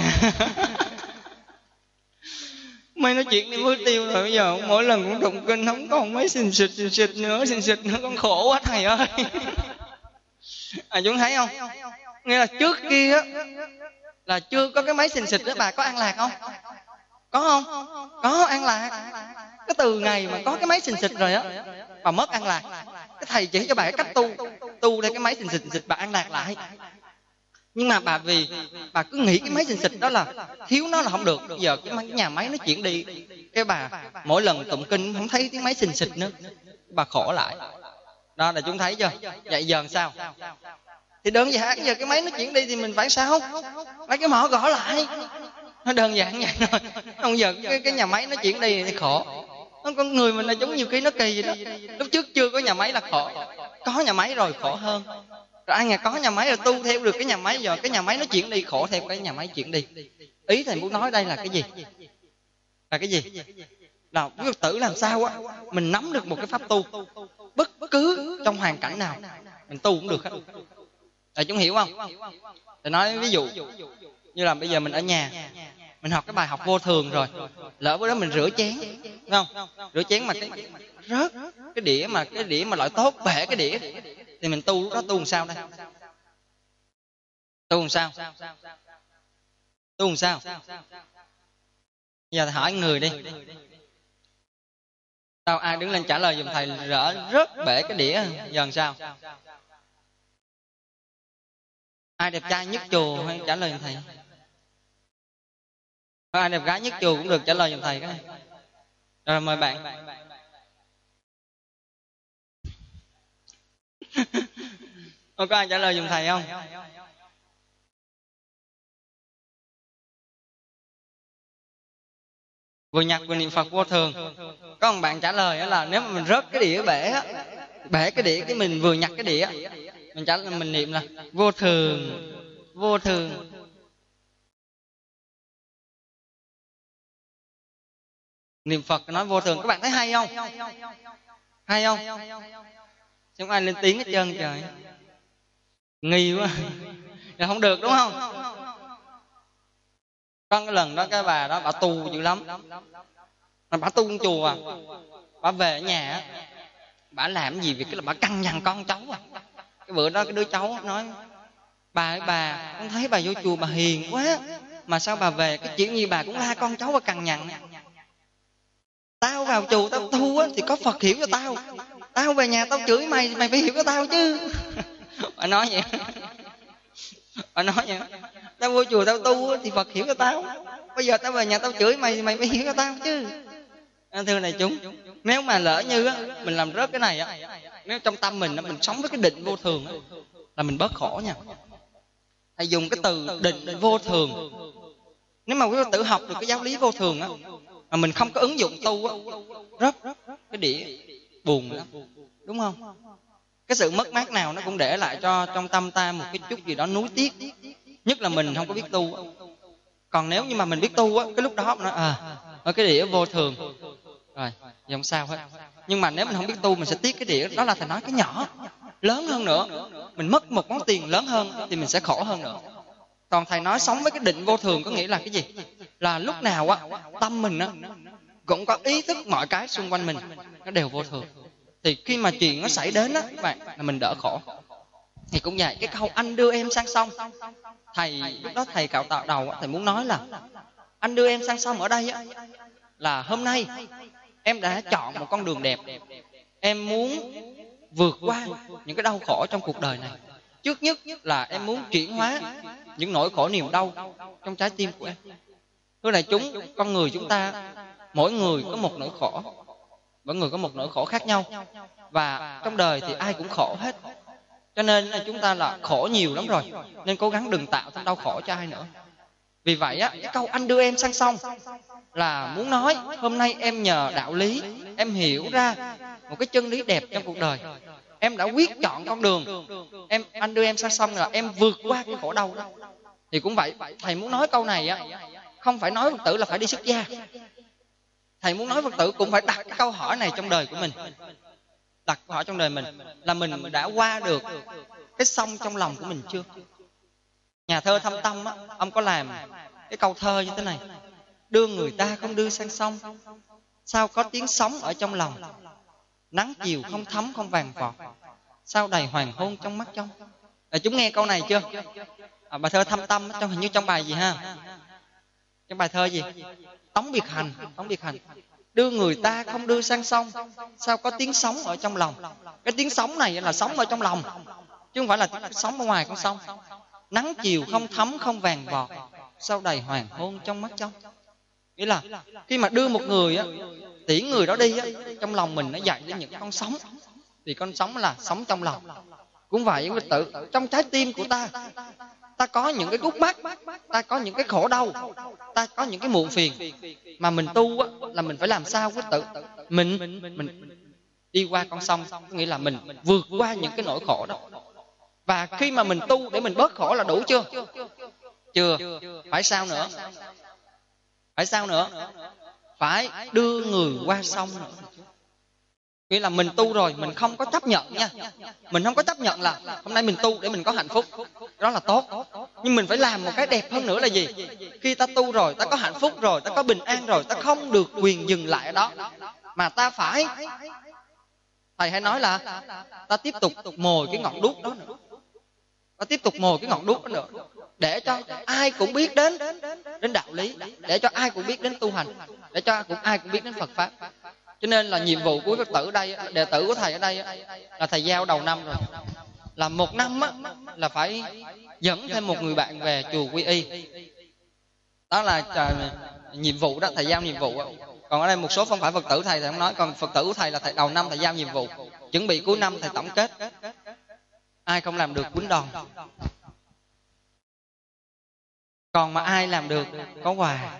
Mấy nó chuyển đi mất tiêu rồi, bây giờ mỗi lần cũng tụng kinh không còn mấy xình xịt nữa, con khổ quá thầy ơi. Chúng thấy không? Nghĩa là trước kia á là chưa có cái máy xình xịt đó, bà có an lạc không? Có không? Có an lạc. Cái từ ngày mà có cái máy xình xịt rồi á, bà mất an lạc. Cái thầy chỉ cho bà cái cách tu theo cái máy xình xịt bà an lạc lại. Nhưng mà vì bà cứ nghĩ cái máy xình xịt đó là thiếu nó là không được. Bây giờ cái nhà máy nó chuyển đi, cái bà mỗi lần tụng kinh không thấy tiếng máy xình xịt nữa, bà khổ lại. Đó là chúng thấy chưa? Vậy giờ sao? Thì đơn giản, giờ cái máy nó chuyển đi thì mình phải sao? Lấy cái mỏ gõ lại. Nó đơn giản vậy thôi. Không giờ cái nhà máy nó chuyển đi thì khổ. Con người mình là giống nhiều khi nó kỳ vậy đó. Lúc trước chưa có nhà máy là khổ. có nhà máy rồi khổ hơn. Rồi ai có nhà máy rồi tu theo được cái nhà máy, giờ cái nhà máy nó chuyển đi, khổ theo cái nhà máy chuyển đi. Ý thầy muốn nói đây là cái gì? Là cái gì? Là quý Phật tử làm sao á mình nắm được một cái pháp tu, bất cứ trong hoàn cảnh nào mình tu cũng được hết. Thầy chúng hiểu không? Thầy nói ví dụ như là bây giờ mình ở nhà, mình học cái bài học vô thường rồi, lỡ bữa đó mình rửa chén, đúng không? Rửa chén mà cái rớt cái đĩa mà loại tốt, bể cái đĩa, thì mình tu lúc đó tu làm sao đây? Tu làm sao? Tu làm sao? Giờ thầy hỏi người đi. Sao ai đứng lên trả lời giùm thầy, rớt bể cái đĩa giờ làm sao? Ai đẹp trai nhất chùa hay trả lời giùm thầy? Ai đẹp gái nhất chùa cũng được trả lời giùm thầy cái này. Rồi mời bạn. Có ai trả lời giùm thầy không? Vừa nhặt vừa niệm Phật vô thường. Có một bạn trả lời là nếu mà mình rớt cái đĩa bể cái đĩa, cái mình vừa nhặt cái đĩa, mình trả lời mình niệm là vô thường, vô thường. Niệm Phật nói vô thường, các bạn thấy hay không? Hay không? Không ai lên tiếng hết trơn trời. Nghi quá. Là không được đúng không? Có cái lần đó cái bà đó bà tu dữ lắm. Bà tu trong chùa à. Bà về ở nhà á, bà làm gì việc cái là bà căng nhằn con cháu à. Cái bữa đó cái đứa cháu nói bà ơi bà, con thấy bà vô chùa bà hiền quá, mà sao bà về cái chuyện gì bà cũng la con cháu và cằn nhằn. Tao vào chùa tao tu á thì có Phật hiểu cho tao, tao về nhà tao chửi mày, mày phải hiểu cho tao chứ. Bà nói vậy. Bà nói vậy. Tao vô chùa tao tu thì Phật hiểu cho tao, bây giờ tao về nhà tao chửi mày thì mày phải hiểu cho tao chứ. Thưa này chúng, nếu mà lỡ như á mình làm rớt cái này á, nếu trong tâm mình á, mình sống với cái định vô thường á, là mình bớt khổ nha. Thầy dùng cái từ định vô thường. Nếu mà quý Phật tử học được cái giáo lý vô thường á, mà mình không có ứng dụng tu á, rớt cái đĩa buồn lắm, đúng không? Cái sự mất mát nào nó cũng để lại cho trong tâm ta một cái chút gì đó nuối tiếc, nhất là mình không có biết tu á. Còn nếu như mà mình biết tu á, cái lúc đó mình nói ở cái đĩa vô thường rồi, không sao hết. Nhưng mà nếu mình không biết tu, mình sẽ tiếc cái đĩa đó, là thầy nói cái nhỏ. Lớn hơn nữa, mình mất một món tiền lớn hơn thì mình sẽ khổ hơn nữa. Còn thầy nói sống với cái định vô thường có nghĩa là cái gì? Là lúc nào á tâm mình á cũng có ý thức mọi cái xung quanh mình nó đều vô thường, thì khi mà chuyện nó xảy đến á các bạn, là mình đỡ khổ. Thì cũng vậy, cái câu anh đưa em sang sông, thầy lúc đó thầy cạo tạo đầu, thầy muốn nói là anh đưa em sang sông ở đây á, là hôm nay em đã chọn một con đường đẹp, em muốn vượt qua những cái đau khổ trong cuộc đời này. Trước nhất là em muốn chuyển hóa những nỗi khổ niềm đau trong trái tim của em. Thưa đại chúng, con người chúng ta mỗi người có một nỗi khổ, mỗi người có một nỗi khổ khác nhau, và trong đời thì ai cũng khổ hết. Cho nên chúng ta là khổ nhiều lắm rồi, nên cố gắng đừng tạo thêm đau khổ cho ai nữa. Vì vậy á, cái câu anh đưa em sang sông là muốn nói hôm nay em nhờ đạo lý, em hiểu ra một cái chân lý đẹp trong cuộc đời, em đã quyết chọn con đường, anh đưa em sang sông là em vượt qua cái khổ đau đó. Thì cũng vậy, thầy muốn nói câu này á, không phải nói Phật tử là phải đi xuất gia. Thầy muốn nói Phật tử cũng phải đặt cái câu hỏi này trong đời của mình. Đặt câu hỏi trong đời mình là mình đã qua được cái sông trong lòng của mình chưa? Nhà thơ Thâm Tâm á, ông có làm cái câu thơ như thế này: đưa người ta không đưa sang sông, sao có tiếng sóng ở trong lòng, nắng chiều không thấm không vàng vọt, sao đầy hoàng hôn trong mắt trong. Chúng nghe câu này chưa? Bài thơ Thâm Tâm trong hình như trong bài gì ha? Trong bài thơ gì? Tống Biệt Hành. Tống Biệt Hành. Đưa người ta không đưa sang sông, sao có tiếng sóng ở trong lòng. Cái tiếng sóng này là sóng ở trong lòng, chứ không phải là tiếng sóng ở ngoài con sông. Nắng chiều không thấm không vàng vọt, sao đầy hoàng hôn trong mắt trong. Nghĩa là khi mà đưa một người á, tiễn người đó đi á, trong lòng mình nó dậy lên những con sóng, thì con sóng là sống trong lòng. Cũng vậy với Phật tử, trong trái tim của ta, ta có những cái khúc mắc, ta có những cái khổ đau, ta có những cái muộn phiền, mà mình tu á, là mình phải làm sao Phật tử, mình Đi qua con sông có nghĩa là mình vượt qua những cái nỗi khổ đó. Và khi mà mình tu để mình bớt khổ là đủ chưa? Chưa. Phải sao nữa? Phải sao nữa? Phải đưa người qua sông nữa. Nghĩa là mình tu rồi, mình không có chấp nhận nha. Mình không có chấp nhận là hôm nay mình tu để mình có hạnh phúc. Đó là tốt. Nhưng mình phải làm một cái đẹp hơn nữa là gì? Khi ta tu rồi, ta có hạnh phúc rồi, ta có bình an rồi, ta không được quyền dừng lại ở đó. Mà ta phải, thầy hay nói là ta tiếp tục mồi cái ngọn đuốc đó nữa. Ta tiếp tục mồi cái ngọn đuốc đó nữa. Để cho ai cũng biết đến đạo lý. Để cho ai cũng biết đến tu hành. Để cho ai cũng biết đến Phật Pháp. Cho nên là nhiệm vụ của Phật tử ở đây, đệ tử của thầy ở đây là thầy giao đầu năm rồi. Là một năm là phải dẫn thêm một người bạn về chùa Quy Y. Đó là nhiệm vụ đó, thầy giao nhiệm vụ. Còn ở đây một số không phải Phật tử thầy không nói. Còn Phật tử của thầy là thầy đầu năm thầy giao nhiệm vụ. Chuẩn bị cuối năm thầy tổng kết. Ai không làm được quýnh đòn. Còn mà ai làm được có quà.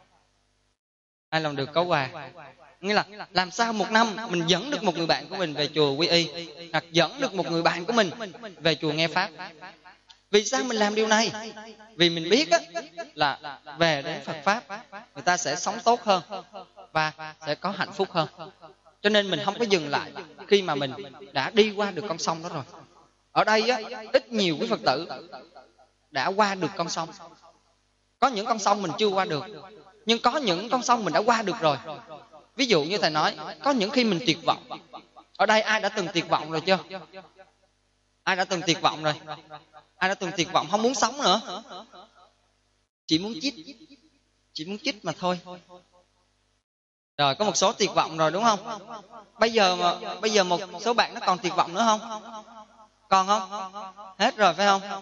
Ai làm được có quà. Nghĩa là làm sao một năm mình dẫn được một người bạn của mình về chùa Quy Y, hoặc dẫn được một người bạn của mình về chùa nghe Pháp. Vì sao mình làm điều này? Vì mình biết là về đến Phật Pháp người ta sẽ sống tốt hơn và sẽ có hạnh phúc hơn. Cho nên mình không có dừng lại khi mà mình đã đi qua được con sông đó rồi. Ở đây ít nhiều quý Phật tử đã qua được con sông. Có những con sông mình chưa qua được, nhưng có những con sông mình đã qua được rồi. Ví dụ như thầy nói, có những khi mình tuyệt vọng. Ở đây ai đã từng tuyệt vọng rồi chưa? Ai đã từng tuyệt vọng rồi? Ai đã từng tuyệt vọng không muốn sống nữa? Chỉ muốn chích. Chỉ muốn chích mà thôi. Rồi có một số tuyệt vọng rồi đúng không? Bây giờ một số bạn nó còn tuyệt vọng nữa không? Còn không? Hết rồi phải không?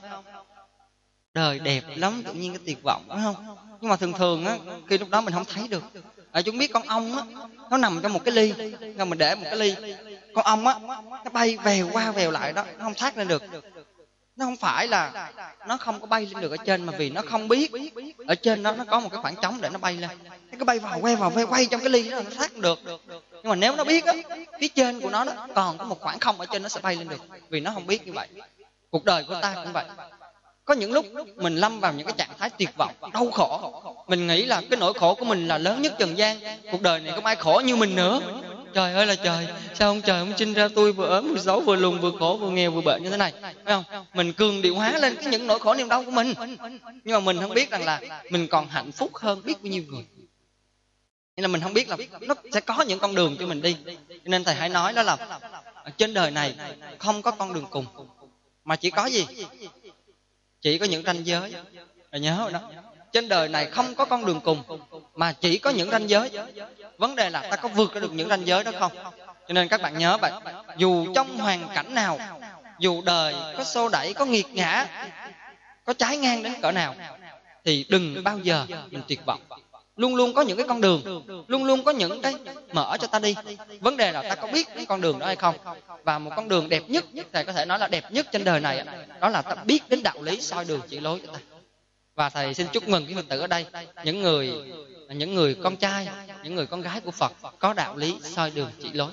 Đời đẹp lắm, tự nhiên cái tuyệt vọng phải không? Nhưng mà thường khi lúc đó mình không thấy được. Chúng biết con ong nó nằm trong một cái ly, rồi mình để một cái ly, con ong nó bay vèo qua vèo lại đó, nó không thoát lên được. Nó không phải là nó không có bay lên được ở trên, mà vì nó không biết ở trên đó nó có một cái khoảng trống để nó bay lên. Nó cứ bay vào quay trong cái ly đó nó thoát được. Nhưng mà nếu nó biết phía trên của nó còn có một khoảng không ở trên, nó sẽ bay lên được. Vì nó không biết như vậy. Cuộc đời của ta cũng vậy. Có những lúc mình lâm vào những cái trạng thái tuyệt vọng, đau khổ. Mình nghĩ là cái nỗi khổ của mình là lớn nhất trần gian. Cuộc đời này không ai khổ như mình nữa. Trời ơi là trời, sao ông trời ông sinh ra tôi vừa ốm vừa xấu, vừa lùn vừa khổ vừa nghèo vừa bệnh như thế này, phải không? Mình cường điệu hóa lên những nỗi khổ niềm đau của mình. Nhưng mà mình không biết rằng là mình còn hạnh phúc hơn biết bao nhiêu người. Nên là mình không biết là nó sẽ có những con đường cho mình đi. Cho nên thầy hãy nói đó là trên đời này không có con đường cùng, mà chỉ có gì? Chỉ có những ranh giới. Rồi nhớ rồi đó. Trên đời này không có con đường cùng, mà chỉ có những ranh giới. Vấn đề là ta có vượt ra được những ranh giới đó không? Cho nên các bạn nhớ vậy. Dù trong hoàn cảnh nào, dù đời có xô đẩy, có nghiệt ngã, có trái ngang đến cỡ nào, thì đừng bao giờ mình tuyệt vọng. Luôn luôn có những cái con đường, luôn luôn có những cái mở cho ta đi. Vấn đề là ta có biết cái con đường đó hay không. Và một con đường đẹp nhất, thầy có thể nói là đẹp nhất trên đời này, đó là ta biết đến đạo lý soi đường chỉ lối cho ta. Và thầy xin chúc mừng quý Phật tử ở đây, những người con trai, những người con gái của Phật có đạo lý soi đường chỉ lối.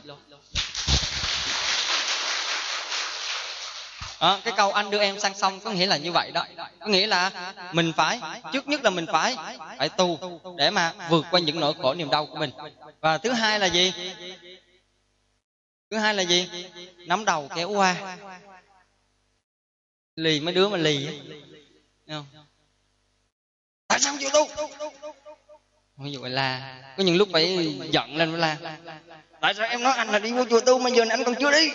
Đó, cái câu anh đưa em sang sông có nghĩa là như vậy đó. Có nghĩa là mình phải, trước nhất là mình phải tu để mà vượt qua những nỗi khổ niềm đau của mình. Và thứ hai là gì? Thứ hai là gì? Nắm đầu kéo qua. Lì mấy đứa mà lì không? Tại sao không chịu tu? Ví dụ là có những lúc phải giận lên là tại sao em nói anh là đi vô chùa tu mà giờ anh còn chưa đi?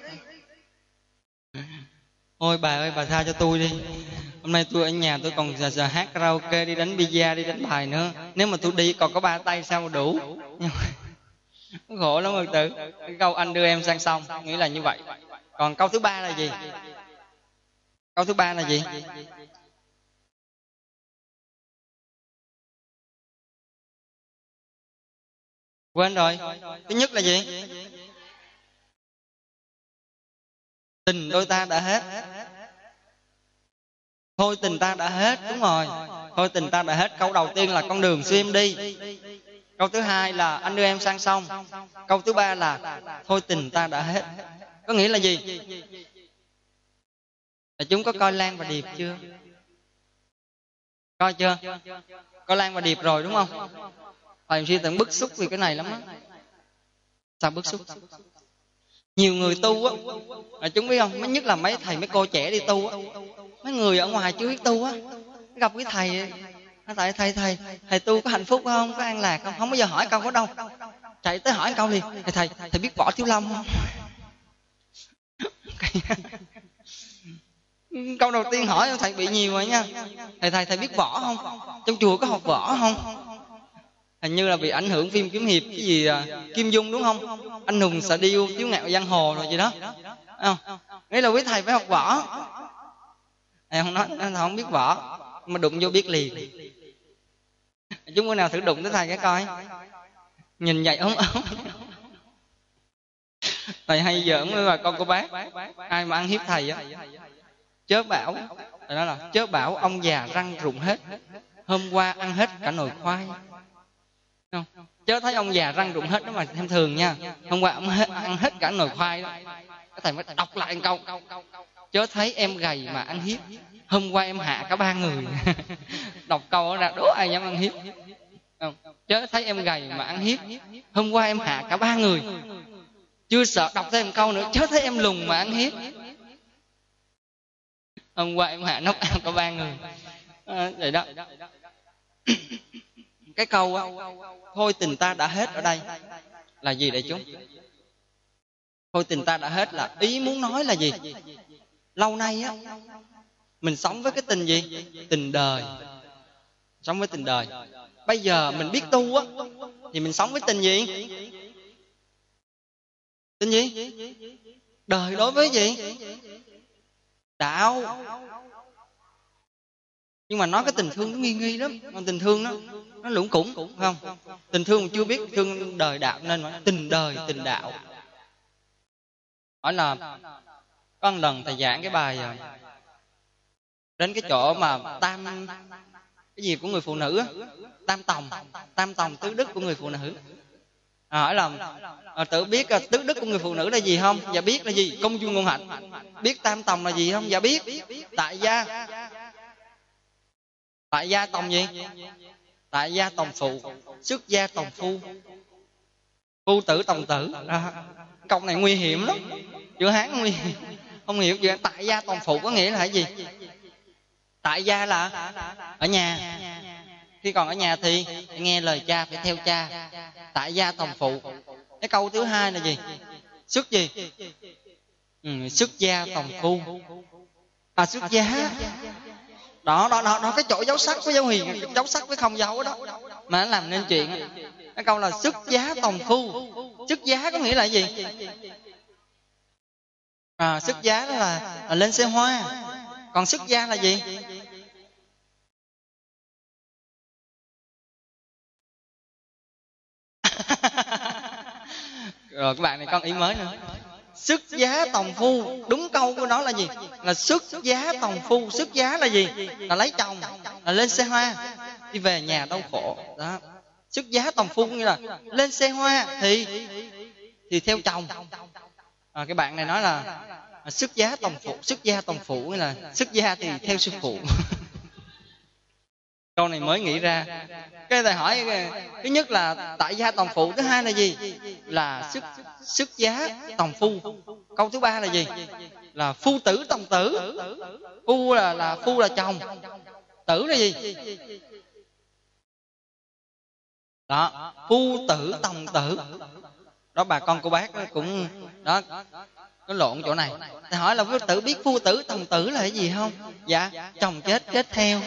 Ôi bà ơi, bà tha cho tôi đi. Hôm nay tôi ở nhà tôi còn giờ hát karaoke, đi đánh bida, đi đánh bài nữa. Nếu mà tôi đi còn có 3 tay sao mà đủ? Khổ lắm Phật tử. Cái câu anh đưa em sang sông nghĩa là như vậy. Còn câu thứ ba là gì? Câu thứ ba là gì? Quên rồi. Thứ nhất là gì? Tình đôi ta đã hết. Thôi tình ta đã hết, đúng rồi. Thôi tình ta đã hết. Câu đầu tiên là con đường xuyên đi. Câu thứ hai là anh đưa em sang sông. Câu thứ ba là thôi tình ta đã hết. Có nghĩa là gì? Là chúng có coi Lan và Điệp chưa? Coi chưa? Coi Lan và Điệp rồi đúng không? Thầy MC từng bức xúc vì cái này lắm á. Sao bức xúc? Nhiều người tu á, là chúng biết không? Nhất là mấy thầy mấy cô trẻ đi tu á, mấy người ở ngoài chưa biết tu á, gặp cái thầy, thầy tu có hạnh phúc không? Có an lạc không? Không bao giờ hỏi câu có đâu. Chạy tới hỏi câu thì thầy biết võ Thiếu Lâm không? Câu đầu tiên hỏi thầy bị nhiều rồi nha. Thầy biết võ không? Trong chùa có học võ không? Hình như là bị ảnh hưởng phim kiếm hiệp cái gì Kim Dung đúng không? Anh hùng xạ điêu, Tiếu ngạo giang hồ rồi gì đó. Không? Nghĩa là quý thầy phải học võ. Thầy không nói, thầy không biết võ, mà đụng vô biết liền. Chúng bữa nào thử đụng tới thầy cái coi. Nhìn vậy ốm ốm. Thầy hay giỡn với bà con cô bác. Ai mà ăn hiếp thầy á, chớ bảo. Thầy nói là chớ bảo ông già răng rụng hết, hôm qua ăn hết cả nồi khoai. Không? Chớ thấy ông già răng rụng hết đó mà thêm thường nha. Hôm qua ông ăn hết cả nồi khoai đó. Thầy mới đọc lại một câu. Chớ thấy em gầy mà ăn hiếp, hôm qua em hạ cả 3 người. Đọc câu đó ra đố ai dám ăn hiếp. Không? Chớ thấy em gầy mà ăn hiếp, hôm qua em hạ cả 3 người. Chưa sợ, đọc thêm một câu nữa. Chớ thấy em lùn mà ăn hiếp, hôm qua em hạ nóc ăn cả 3 người. Vậy đó. Cái câu á, thôi tình ta đã hết ở đây là gì đại chúng? Thôi tình ta đã hết là ý muốn nói là gì? Lâu nay á, mình sống với cái tình gì? Tình đời. Sống với tình đời. Bây giờ mình biết tu á, thì mình sống với tình gì? Tình gì? Đời đối với gì? Đạo. Nhưng mà nói cái tình thương nó nghi lắm. Còn tình thương nó lủng củng, không? Tình thương mà chưa biết thương đời đạo nên nói tình đời, tình đạo. Hỏi là có một lần thầy giảng cái bài đến cái chỗ mà tam cái gì của người phụ nữ á, tam tòng tứ đức của người phụ nữ. Hỏi là tự biết tứ đức của người phụ nữ là gì không? Dạ biết là gì? Công dung ngôn hạnh. Biết tam tòng là gì không? Dạ biết. Tại gia tòng gì? Tại gia tòng phụ, xuất gia tòng phu, phu tử tòng tử. Câu này nguy hiểm lắm. Chữ Hán nguy hiểm. Không hiểu chuyện. Tại gia tòng phụ có nghĩa là cái gì? Tại gia là ở nhà. Khi còn ở nhà thì nghe lời cha, phải theo cha. Tại gia tòng phụ. Cái câu thứ hai là gì? Xuất gì? Xuất gia tòng phu. Xuất gia. Đó cái chỗ dấu sắc với dấu hiền, dấu sắc với không dấu đó mà nó làm nên chuyện. Cái câu là xuất giá tòng phu. Xuất giá có nghĩa là gì? Xuất giá đó là lên xe hoa. Còn xuất gia là gì? Rồi các bạn này con ý mới nữa. Xuất giá tòng phu. Đúng câu của nó là gì? Là xuất giá tòng phu. Xuất giá là gì? Là lấy chồng, là lên xe hoa, đi về nhà đau khổ đó. Xuất giá tòng phu nghĩa là lên xe hoa thì theo chồng. Cái bạn này nói là xuất giá tòng phụ. Xuất gia tòng phụ nghĩa là xuất gia thì theo sư phụ. Câu này mới nghĩ ra. Cái thầy hỏi thứ nhất là tại gia tòng phụ, thứ hai là gì? Là xuất giá tòng phu. Câu thứ ba là gì? Là phu tử tòng tử. Phu là chồng, tử là gì? Đó, phu tử tòng tử. Đó bà con cô bác cũng đó, có lộn chỗ này. Thầy hỏi là phu tử biết phu tử tòng tử là cái gì không? Dạ, chồng chết chết theo.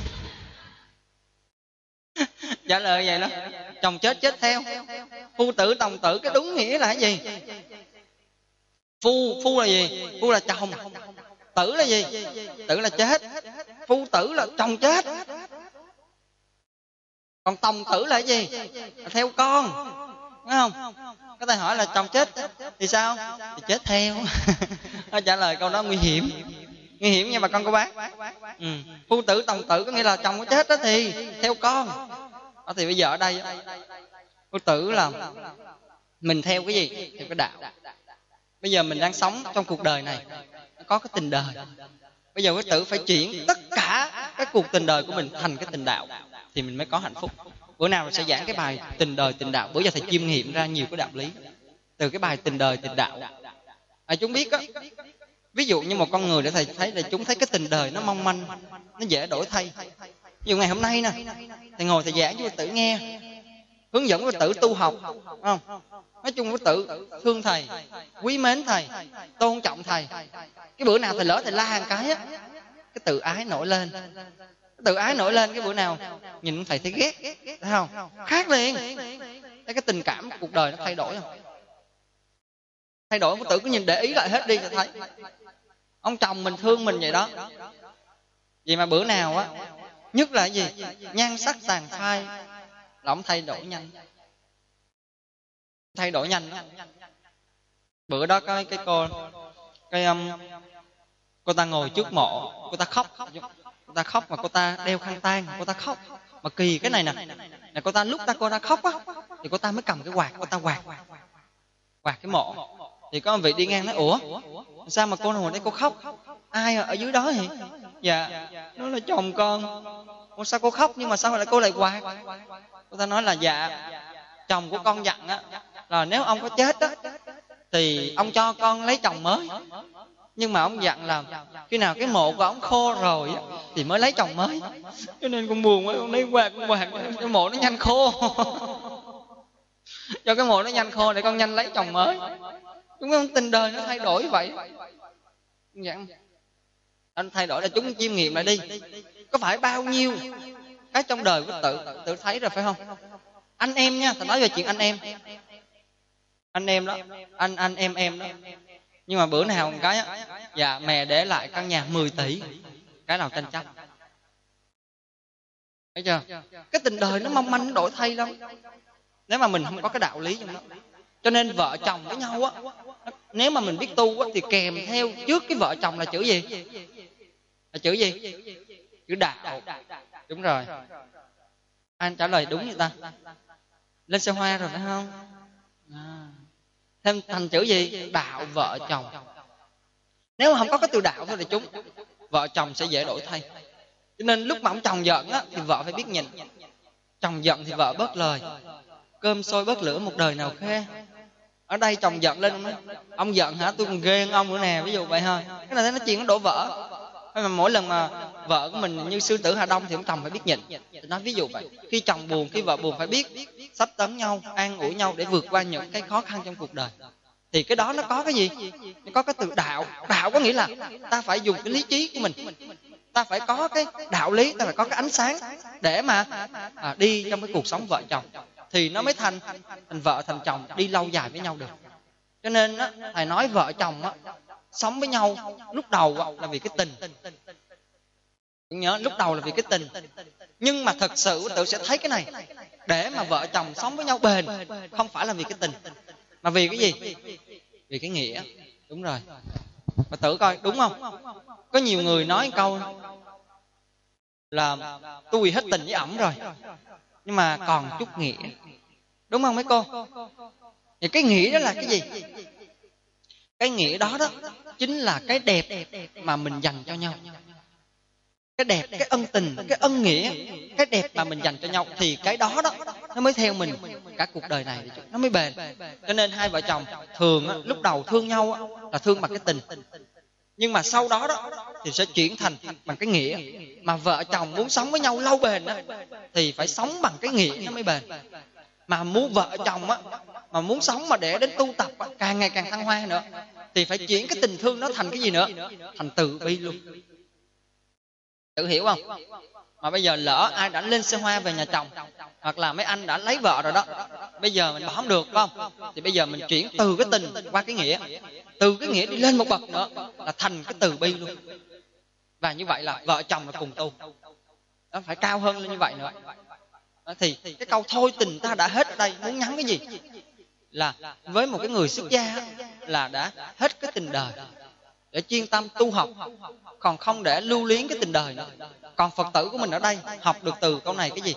Trả lời vậy đó. Chồng chết chết theo. Phu tử tòng tử, cái đúng nghĩa là cái gì? Phu là gì? Phu là chồng. Tử là gì? Tử là chết. Phu tử là chồng chết. Còn tòng tử là cái gì? Là theo con. Đúng không? Cái thầy hỏi là chồng chết thì sao? Thì chết theo. Nó trả lời câu đó nguy hiểm. Nguy hiểm nha bà con cô bác. Phu tử tòng tử có nghĩa là chồng có chết đó thì theo con. Thì bây giờ ở đây Phật tử là mình theo cái gì? Theo cái đạo. Bây giờ mình đang sống trong cuộc đời này, có cái tình đời. Bây giờ Phật tử phải chuyển tất cả cái cuộc tình đời của mình thành cái tình đạo, thì mình mới có hạnh phúc. Bữa nào sẽ giảng cái bài tình đời tình đạo. Bữa giờ thầy chiêm nghiệm ra nhiều cái đạo lý từ cái bài tình đời tình đạo. Chúng biết á, ví dụ như một con người để thầy thấy là chúng thấy cái tình đời nó mong manh, nó dễ đổi thay. Ví dụ ngày hôm nay nè, thầy ngồi thầy giảng cho Phật tử nghe, hướng dẫn Phật tử tu học, không? Nói chung Phật tử thương thầy, quý mến thầy, tôn trọng thầy. Cái bữa nào thầy lỡ thầy la một cái á, cái tự ái nổi lên. Cái tự ái nổi lên, cái bữa nào nhìn thầy thấy ghét, thấy không? Khác liền. Cái tình cảm cuộc đời nó thay đổi không? Thay đổi. Phật tử cứ nhìn để ý lại hết đi cho thấy. Ông chồng mình thương mình vậy đó. Vậy mà bữa nào á, nhất là cái gì? Nhan sắc tàn phai là ông thay đổi nhanh. Thay đổi nhanh đó. Bữa đó có cái cô ta ngồi trước mộ, cô ta khóc mà cô ta đeo khăn tang, cô ta khóc. Mà kỳ cái này nè, cô ta lúc cô ta khóc á, thì cô ta mới cầm cái quạt, cô ta quạt cái mộ. Thì có một vị đi ngang nói: ủa, sao mà cô ngồi đây cô khóc? Ai ở dưới đó vậy? Dạ, nó là chồng con. Ủa sao cô khóc nhưng mà sao lại cô lại quạt? Cô ta nói là dạ, chồng của con dặn á là nếu ông có chết á thì ông cho con lấy chồng mới. Nhưng mà ông dặn là khi nào cái mộ của ông khô rồi á thì mới lấy chồng mới. Cho nên con buồn quá, con lấy quạt cái mộ nó nhanh khô. Cho cái mộ nó nhanh khô để con nhanh lấy chồng mới. Chúng không, tình đời nó thay đổi vậy. Anh thay đổi là chúng chiêm nghiệm lại đi. Có phải bao nhiêu cái trong đời của tự thấy rồi phải không? Anh em nha, thầy nói về chuyện anh em. Anh em đó, anh em đó. Nhưng mà bữa nào một cái á, dạ mẹ để lại căn nhà 10 tỷ, cái nào tranh chấp. Thấy chưa? Cái tình đời nó mong manh, nó đổi thay lắm. Nếu mà mình không có cái đạo lý trong đó. Cho nên vợ chồng với nhau á, nếu mà mình biết tu á, thì kèm theo trước cái vợ chồng là chữ gì? Là chữ gì? Chữ đạo. Đúng rồi. Anh trả lời đúng như ta. Lên xe hoa rồi phải không? Thêm thành chữ gì? Đạo vợ chồng. Nếu mà không có cái từ đạo thôi thì chúng vợ chồng sẽ dễ đổi thay. Cho nên lúc mà ông chồng giận á, thì vợ phải biết nhìn. Chồng giận thì vợ bớt lời. Cơm sôi bớt lửa một đời nào khê. Ở đây chồng giận lên, ông giận hả? Tôi còn ghê ông nữa nè, ví dụ vậy thôi. Cái này nó chuyện nó đổ vỡ. Mà mỗi lần mà vợ của mình như sư tử Hà Đông thì ông chồng phải biết nhịn. Tôi nói ví dụ vậy. Khi chồng buồn, khi vợ buồn phải biết xách tấn nhau, an ủi nhau để vượt qua những cái khó khăn trong cuộc đời. Thì cái đó nó có cái gì? Nó có cái từ đạo. Đạo có nghĩa là ta phải dùng cái lý trí của mình. Ta phải có cái đạo lý, ta phải có cái ánh sáng để mà đi trong cái cuộc sống vợ chồng. Thì nó mới thành vợ thành chồng đi lâu dài với nhau được. Cho nên á, thầy nói vợ chồng á, sống với nhau lúc đầu á, là vì cái tình. Nhớ lúc đầu là vì cái tình. Nhưng mà thật sự tự sẽ thấy cái này. Để mà vợ chồng sống với nhau bền, không phải là vì cái tình, mà vì cái gì? Vì cái nghĩa. Đúng rồi. Và tự coi đúng không? Có nhiều người nói câu là tôi hết tình với ổng rồi, nhưng mà còn chút nghĩa. Đúng không mấy cô? Thì cái nghĩa đó là cái gì? Cái nghĩa đó đó chính là cái đẹp mà mình dành cho nhau. Cái đẹp, cái ân tình, cái ân nghĩa, cái đẹp mà mình dành cho nhau. Thì cái đó đó nó mới theo mình cả cuộc đời này, nó mới bền. Cho nên hai vợ chồng thường á, lúc đầu thương nhau á, là thương bằng cái tình. Nhưng mà sau đó đó thì sẽ chuyển thành bằng cái nghĩa. Mà vợ chồng muốn sống với nhau lâu bền á, thì phải sống bằng cái nghĩa nó mới bền. Mà muốn vợ chồng á, mà muốn sống mà để đến tu tập á, càng ngày càng thăng hoa nữa, thì phải chuyển cái tình thương nó thành cái gì nữa? Thành từ bi luôn. Tự hiểu không? Mà bây giờ lỡ ai đã lên xe hoa về nhà chồng, hoặc là mấy anh đã lấy vợ rồi đó, bây giờ mình bỏ không được, phải không? Thì bây giờ mình chuyển từ cái tình qua cái nghĩa. Từ cái nghĩa đi lên một bậc nữa là thành cái từ bi luôn. Và như vậy là vợ chồng là cùng tu. Nó phải cao hơn lên như vậy nữa. Thì cái câu thôi tình ta đã hết ở đây muốn nhắn cái gì? Là với một cái người xuất gia là đã hết cái tình đời để chuyên tâm tu học, còn không để lưu luyến cái tình đời nữa. Còn Phật tử của mình ở đây học được từ câu này cái gì?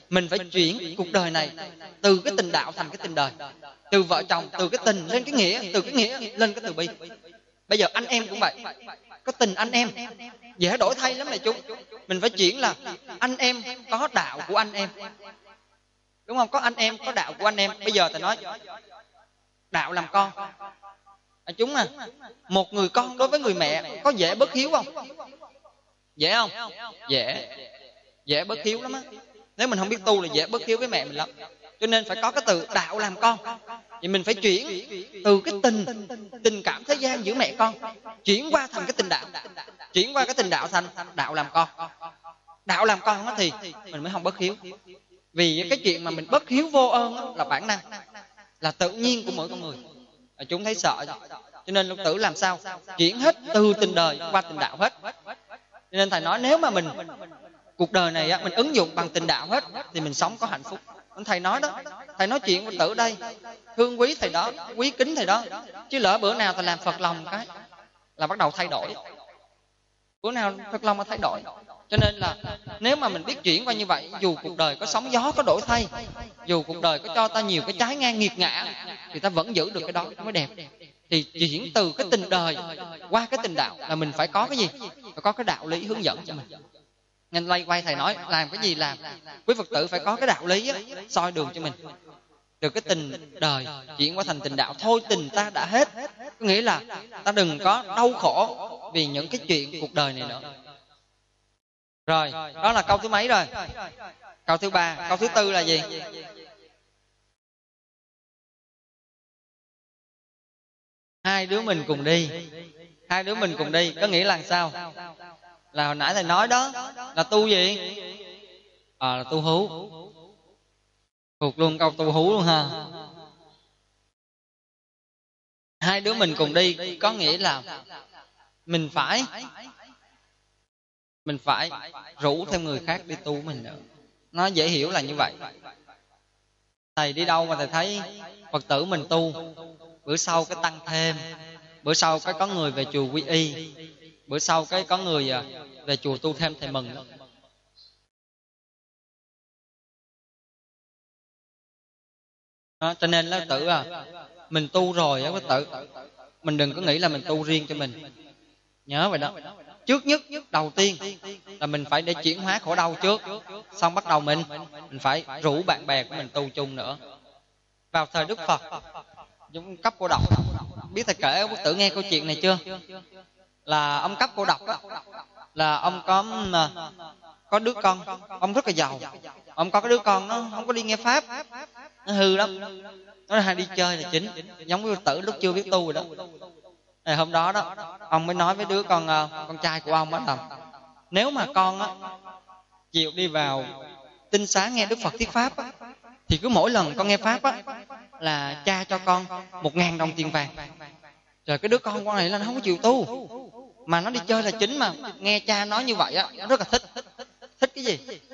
Mình phải chuyển cuộc đời này từ cái tình đạo thành cái tình đời, từ vợ chồng, từ cái tình lên cái nghĩa, từ cái nghĩa lên cái từ bi. Bây giờ anh em cũng vậy, có tình anh em dễ đổi thay lắm này chú. Mình phải chuyển là anh em có đạo của anh em, đúng không? Có anh em có đạo của anh em. Bây giờ thầy nói đạo làm con. Chúng một người con đối với người mẹ có dễ bất hiếu không? Dễ không? Dễ bất hiếu lắm á. Nếu mình không biết tu là dễ bất hiếu với mẹ mình lắm. Cho nên phải có cái từ đạo làm con. Thì mình phải chuyển từ cái tình cảm thế gian giữa mẹ con, chuyển qua thành cái tình đạo, chuyển qua cái tình đạo thành đạo làm con. Đạo làm con đó thì mình mới không bất hiếu. Vì cái chuyện mà mình bất hiếu vô ơn là bản năng, là tự nhiên của mỗi con người. Chúng thấy sợ, cho nên Lục Tử làm sao chuyển hết từ tình đời qua tình đạo hết. Cho nên thầy nói nếu mà mình cuộc đời này mình ứng dụng bằng tình đạo hết thì mình sống có hạnh phúc. Thầy nói đó, thầy nói chuyện với Tử đây, thương quý thầy đó, quý kính thầy đó. Chứ lỡ bữa nào thầy làm phật lòng cái là bắt đầu thay đổi. Bữa nào phật lòng mà thay đổi. Cho nên là nếu mà mình biết chuyển qua như vậy, dù cuộc đời có sóng gió, có đổi thay, dù cuộc đời có cho ta nhiều cái trái ngang nghiệt ngã, thì ta vẫn giữ được cái đó mới đẹp. Thì chuyển từ cái tình đời qua cái tình đạo là mình phải có cái gì? Phải có cái đạo lý hướng dẫn cho mình. Nên lay quay thầy nói làm cái gì làm, quý Phật tử phải có cái đạo lý soi đường cho mình. Từ cái tình đời chuyển qua thành tình đạo, thôi tình ta đã hết. Có nghĩa là ta đừng có đau khổ vì những cái chuyện cuộc đời này nữa. Rồi, đó là câu thứ mấy rồi? Câu thứ 3. Câu thứ 4 là gì? Hai đứa mình cùng đi. Hai đứa mình cùng đi có nghĩa là sao? Là hồi nãy thầy nói đó, là tu gì? Là tu hú. Thuộc luôn câu tu hú luôn ha. Hai đứa mình cùng đi có nghĩa là mình phải rủ thêm người khác đi tu mình nữa. Nó dễ hiểu là như vậy. Thầy đi đâu mà thầy thấy Phật tử mình tu, bữa sau cái tăng thêm, bữa sau cái có người về chùa quy y, bữa sau cái có người về chùa tu thêm, thầy mừng lắm. Cho nên là tử mình tu rồi á, tử mình đừng có nghĩ là mình tu riêng cho mình. Nhớ vậy đó. Trước nhất đầu tiên là mình phải để chuyển hóa khổ đau trước, xong bắt đầu mình phải rủ bạn bè của mình tu chung nữa. Vào thời Đức Phật giống cấp cô độc, biết thầy kể Quốc Tử nghe câu chuyện này chưa? Là ông cấp cô độc là ông có đứa con, ông rất là giàu. Ông có cái đứa con nó không có đi nghe pháp, nó hư lắm, nó hay đi chơi là chính, giống như Tử lúc chưa biết tu rồi đó. Thì hôm đó đó ông mới nói với đứa con trai của ông là nếu mà con chịu đi vào tinh xá nghe Đức Phật thuyết pháp thì cứ mỗi lần con nghe pháp là cha cho con 1.000 đồng tiền vàng. Rồi cái đứa con này là nó không có chịu tu, mà nó đi chơi là chính, mà nghe cha nói như vậy nó rất là thích. Thích cái gì?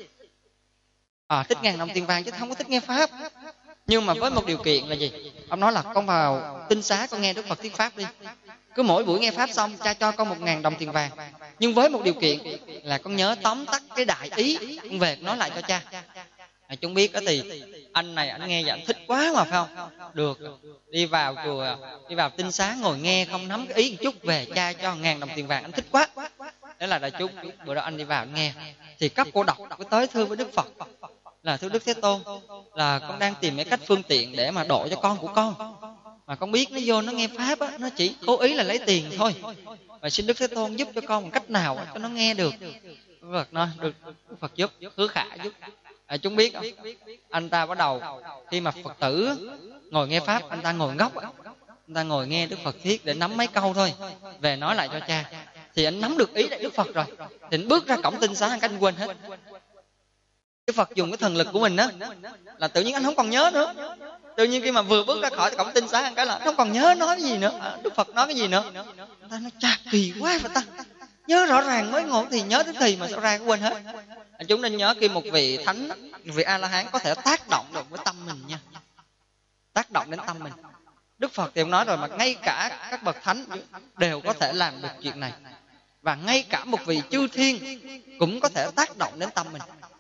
Thích 1.000 đồng tiền vàng chứ không có thích nghe pháp. Nhưng mà với một điều kiện là gì? Ông nói là con vào tinh xá con nghe Đức Phật thuyết pháp đi, cứ mỗi buổi nghe pháp xong cha cho con 1.000 đồng tiền vàng, nhưng với một điều kiện là con nhớ tóm tắt cái đại ý, con về nói lại cho cha. Chúng biết đó thì anh này anh nghe vậy anh thích quá mà phải không? Được, đi vào chùa, đi vào tinh xá ngồi nghe không nắm cái ý một chút, về cha cho 1.000 đồng tiền vàng, anh thích quá. Thế là đại chúng bữa đó anh đi vào anh nghe thì cấp cô độc mới tới thưa với Đức Phật là thưa Đức Thế Tôn, là con đang tìm cái cách phương tiện để mà độ cho con của con, mà con biết nó vô nó nghe pháp nó chỉ cố ý là lấy tiền thôi, và xin Đức Thế Tôn giúp cho con một cách nào cho nó nghe được. Phật nói được, Phật giúp, hứa khả giúp. Chúng biết không? Anh ta bắt đầu khi mà Phật tử ngồi nghe pháp, anh ta ngồi ngốc, anh ta ngồi nghe Đức Phật thuyết để nắm mấy câu thôi, về nói lại cho cha. Thì anh nắm được ý đại Đức Phật rồi, thì anh bước ra cổng tinh xá, anh quên hết. Đức Phật dùng cái thần lực của mình là tự nhiên anh không còn nhớ nữa. Tự nhiên khi mà vừa bước ra khỏi cổng tinh xá anh cái là không còn nhớ nói cái gì nữa, Đức Phật nói cái gì nữa. Anh ta nói cha kỳ quá vậy ta, nhớ rõ ràng mới ngồi thì nhớ tới thì mà sao ra quên hết. Chúng nên nhớ khi một vị thánh, một vị A La Hán có thể tác động được với tâm mình nha, tác động đến tâm mình. Đức Phật thì ông nói rồi mà ngay cả các bậc thánh đều có thể làm được chuyện này, và ngay cả một vị chư thiên cũng có thể tác động đến tâm mình.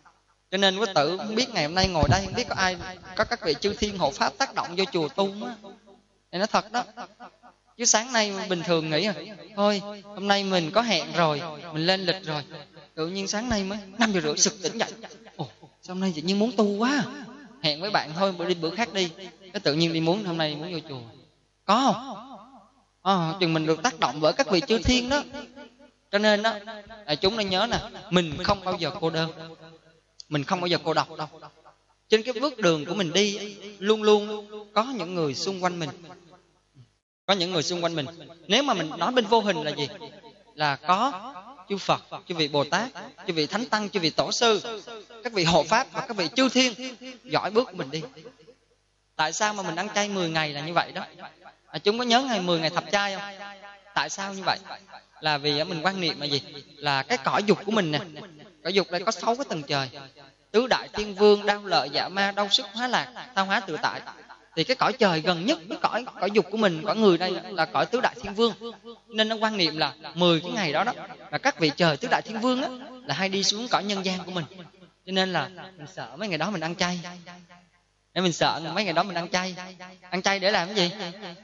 Cho nên quý tử không biết ngày hôm nay ngồi đây không biết có ai, có các vị chư thiên hộ pháp tác động vô chùa tu á. Thì nó thật đó. Chứ sáng nay bình thường nghĩ thôi hôm nay mình có hẹn rồi, mình lên lịch rồi, tự nhiên sáng nay mới 5:30 sực tỉnh dậy. Ồ, sao hôm nay tự nhiên muốn tu quá, hẹn với bạn thôi bữa khác đi, cái tự nhiên đi muốn hôm nay muốn vô chùa. Có không? Chừng mình được tác động bởi các vị chư thiên đó. Cho nên đó, chúng nên nhớ nè, mình không bao giờ cô đơn, mình không bao giờ cô độc đâu. Trên cái bước đường của mình đi luôn luôn có những người xung quanh mình, có những người xung quanh mình. Nếu mà mình nói bên vô hình là gì? Là có chư Phật, chư vị Bồ Tát, chư vị Thánh Tăng, chư vị Tổ sư, các vị hộ pháp và các vị chư thiên dõi bước của mình đi. Tại sao mà mình ăn chay 10 ngày là như vậy đó? Chúng có nhớ ngày 10 ngày thập chay không? Tại sao như vậy? Là vì mình quan niệm là gì? Là cái cõi dục của mình nè, cõi dục đây có 6 cái tầng trời: tứ đại thiên vương, đau lợi, dạ ma, đau sức, hóa lạc, tao hóa tự tại. Thì cái cõi trời gần nhất với cõi dục của mình, cõi người đây là cõi tứ đại thiên vương. Nên nó quan niệm là 10 cái ngày đó đó là các vị trời tứ đại thiên vương á là hay đi xuống cõi nhân gian của mình. Cho nên là mình sợ mấy ngày đó mình ăn chay. Để mình sợ mấy ngày đó mình ăn chay. Ăn chay để làm cái gì?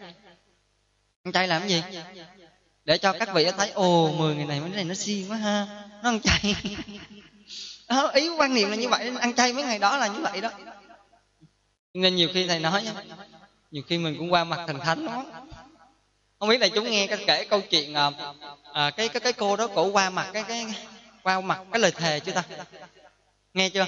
Ăn chay làm cái gì? Để cho các vị thấy, ồ 10 ngày này mấy này nó siêng quá ha, nó ăn chay. Ý quan niệm là như vậy, ăn chay mấy ngày đó là như vậy đó. Nên nhiều khi thầy nói, nhiều khi mình cũng qua mặt thần thánh đó. Không biết là chúng nghe kể câu chuyện cái cô đó cổ qua mặt cái lời thề chưa ta? Nghe chưa?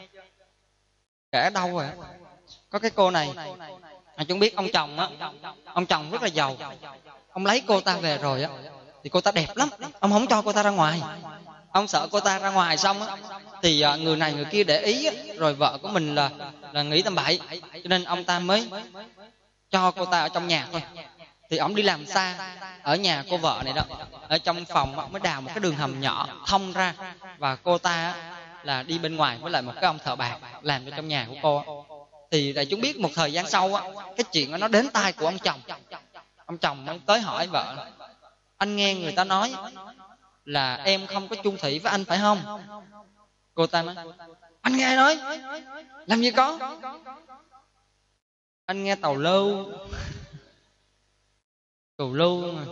Kể ở đâu rồi? Có cái cô này, chúng biết ông chồng á, ông chồng rất là giàu. Ông lấy cô ta về rồi á thì cô ta đẹp lắm, ông không cho cô ta ra ngoài. Ông sợ cô ta ra ngoài xong á thì người này người kia để ý á, rồi vợ của mình là nghĩ tầm bậy, cho nên ông ta mới cho cô ta ở trong nhà thôi. Thì ông đi làm xa, ở nhà cô vợ này đó, ở trong phòng ông mới đào một cái đường hầm nhỏ thông ra, và cô ta là đi bên ngoài với lại một cái ông thợ bạc làm cho trong nhà của cô. Thì đại chúng biết một thời gian sau á, cái chuyện đó nó đến tai của ông chồng. Ông chồng mới tới hỏi vợ: anh nghe người ta nói là em không có chung thủy với anh phải không? Cô ta nói: anh nghe nói làm gì có, anh nghe tàu lâu mà.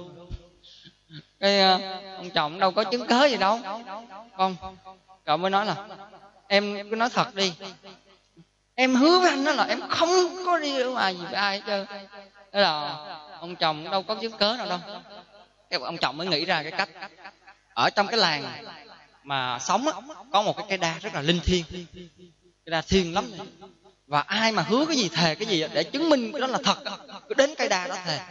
Cái ông chồng đâu có chứng cớ gì đâu. Không, cậu mới nói là em cứ nói thật đi, em hứa với anh đó là em không có đi ở ngoài gì với ai hết trơn. Thế là ông chồng đâu có chứng cớ nào đâu. Cái ông chồng mới nghĩ ra cái cách. Ở trong cái làng mà sống á, có một cái cây đa rất là linh thiêng, cây đa thiêng lắm. Và ai mà hứa cái gì thề cái gì để chứng minh cái đó là thật, cứ đến cây đa đó thề.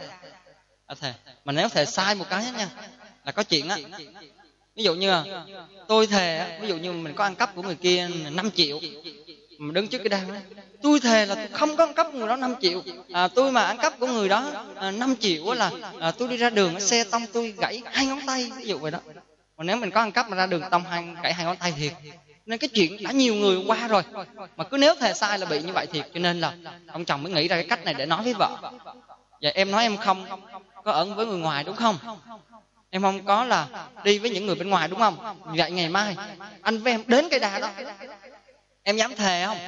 Mà nếu thề sai một cái nha là có chuyện á. Ví dụ như tôi thề, ví dụ như mình có ăn cắp của người kia 5 triệu, mà đứng trước cái đa, tôi thề là tôi không có ăn cắp người đó 5 triệu. Tôi mà ăn cắp của người đó 5 triệu là tôi đi ra đường xe tông tôi gãy 2 ngón tay, ví dụ vậy đó. Còn nếu mình có ăn cắp mà ra đường tông gãy 2 ngón tay thiệt. Nên cái chuyện đã nhiều người qua rồi, mà cứ nếu thề sai là bị như vậy thiệt. Cho nên là ông chồng mới nghĩ ra cái cách này để nói với vợ: dạ em nói em không có ở với người ngoài đúng không? Em không có là đi với những người bên ngoài đúng không? Vậy ngày mai anh với em đến cây đa đó, em dám thề không?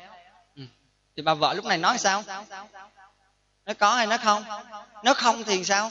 Thì bà vợ lúc này nói sao? Nó có hay nó không? Nó không thì sao?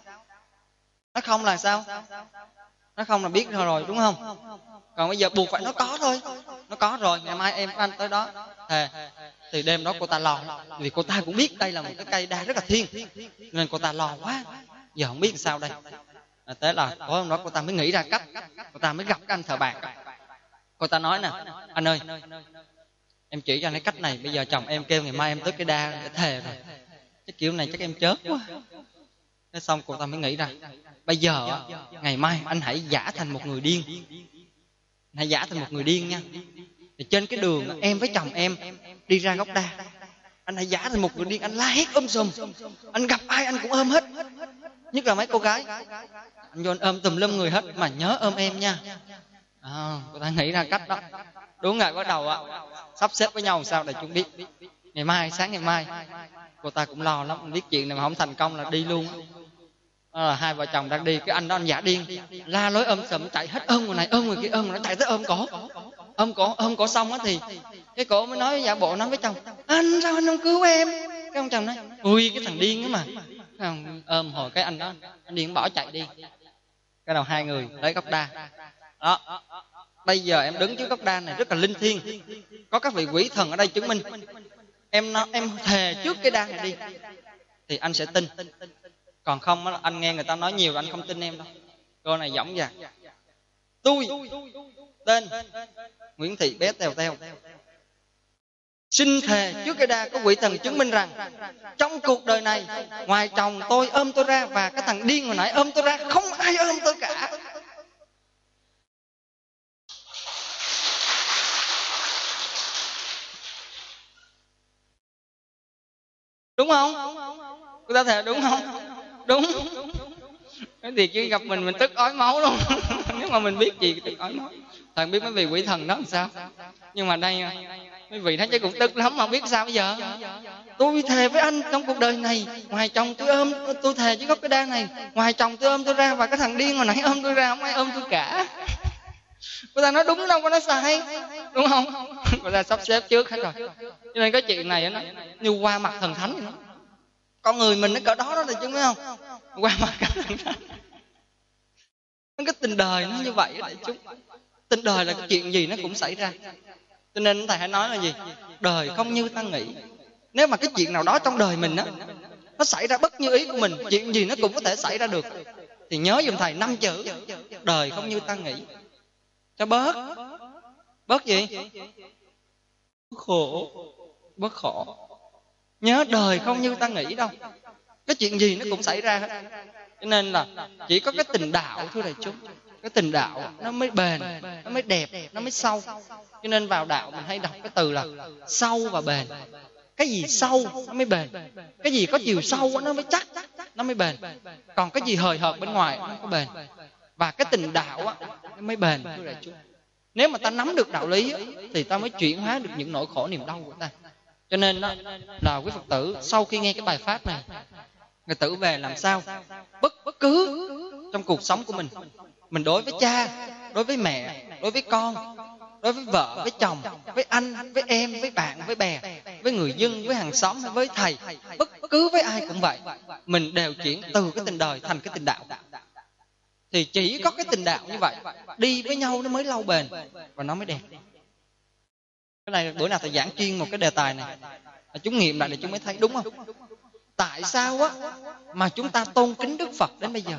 Nó không là sao? Nó không là biết rồi đúng không? Còn bây giờ buộc phải nó có thôi. Nó có rồi, ngày mai em với anh tới đó thề. Thì đêm đó cô ta lo, vì cô ta cũng biết đây là một cái cây đa rất là thiêng, nên cô ta lo quá. Giờ không biết sao đây. Thế là tối hôm đó cô ta mới nghĩ ra cách. Cô ta mới gặp cái anh thợ bạc. Cô ta nói nè: anh ơi, em chỉ cho anh cái cách này. Bây giờ chồng em kêu ngày mai em tới cái đa để thề rồi, cái kiểu này chắc em chớp quá. Thế xong cô ta mới nghĩ ra: bây giờ ngày mai anh hãy giả thành một người điên. Hãy giả thành một người điên nha. Thì trên cái đường em với chồng em đi ra gốc đa, anh hãy giả thành một người điên, anh la hét sùm. Anh gặp ai anh cũng ôm hết, nhất là mấy cô gái. Anh vô anh ôm tùm lum người hết, mà nhớ ôm em nha. Cô ta nghĩ ra cách đó. Đúng ngày bắt đầu sắp xếp với nhau sao để chúng biết. Ngày mai, sáng ngày mai, cô ta cũng lo lắm, biết chuyện này mà không thành công là đi luôn. Là hai vợ chồng đang đi, cái anh đó anh giả điên, la lối ôm sùm, chạy hết ôm người này ôm người kia, ôm người nó chạy tới ôm cổ. ôm cổ xong á thì cái cổ mới nói giả bộ nói với chồng: anh sao anh không cứu em? Cái ông chồng nói: ui cái thằng điên đó mà. Ôm hồi cái anh đó, anh điên bỏ chạy đi. Cái đầu hai người lấy gốc đa đó. Bây giờ em đứng trước gốc đa này rất là linh thiêng, có các vị quỷ thần ở đây chứng minh. Em thề trước cái đa này đi thì anh sẽ tin. Còn không anh nghe người ta nói nhiều, anh không tin em đâu. Cô này dõng dạc: tôi tên Nguyễn Thị bé Tèo Tèo, xin thề trước cái đa có quỷ thần chứng minh rằng trong cuộc đời này, ngoài chồng tôi ôm tôi ra và cái thằng điên hồi nãy ôm tôi ra, không ai ôm tôi cả. Đúng không? Cô ta thề đúng không? Đúng. Cái thì chứ gặp mình tức ói máu luôn. Nếu mà mình biết gì tức ói máu. Thằng biết mấy vị quỷ thần đó làm sao? Nhưng mà đây mấy vị thấy chắc cũng tức lắm mà biết sao bây giờ? Tôi thề với anh trong cuộc đời này, ngoài chồng tôi ôm, tôi thề với gốc cái đa này, ngoài chồng tôi ôm tôi ra và cái thằng điên hồi nãy ôm tôi ra, không ai ôm tôi cả. Cô ta nói đúng đâu có nói sai, đúng không? Cô ta sắp xếp trước hết rồi. Cho nên cái chuyện này nó như qua mặt thần thánh vậy đó. Con người mình nó cỡ đó là chứ phải không? Qua mặt cả thần thánh. Cái tình đời nó như vậy đại chúng. Tình đời là cái chuyện gì nó cũng xảy ra. Cho nên thầy hãy nói là gì? Đời không như ta nghĩ. Nếu mà cái chuyện nào đó trong đời mình á, nó xảy ra bất như ý của mình, chuyện gì nó cũng có thể xảy ra được, thì nhớ giùm thầy 5 chữ: đời không như ta nghĩ. Cho bớt gì? Khổ. Bớt khổ. Nhớ đời không như ta nghĩ đâu. Cái chuyện gì nó cũng xảy ra hết. Cho nên là chỉ có cái tình đạo thôi đại chúng. Cái tình đạo nó mới bền, nó mới đẹp, nó mới sâu. Cho nên vào đạo mình hay đọc cái từ là sâu và bền. Cái gì sâu nó mới bền. Cái gì có chiều sâu nó mới chắc, nó mới bền. Còn cái gì hời hợt bên ngoài nó không có bền. Và cái tình đạo nó mới bền thưa đại chúng. Nếu mà ta nắm được đạo lý thì ta mới chuyển hóa được những nỗi khổ niềm đau của ta. Cho nên là quý Phật tử sau khi nghe cái bài pháp này, người tử về làm sao bất cứ trong cuộc sống của mình đối với cha, đối với mẹ, đối với con, đối với vợ, với chồng, với anh, với em, với bạn, với bè, với người dân, với hàng xóm, với thầy, bất cứ với ai cũng vậy, mình đều chuyển từ cái tình đời thành cái tình đạo. Thì chỉ có cái tình đạo như vậy đi với nhau nó mới lâu bền và nó mới đẹp. Cái này bữa nào thầy giảng chuyên một cái đề tài này, chúng nghiệm lại để chúng mới thấy đúng không? Tại sao mà chúng ta tôn kính Đức Phật đến bây giờ?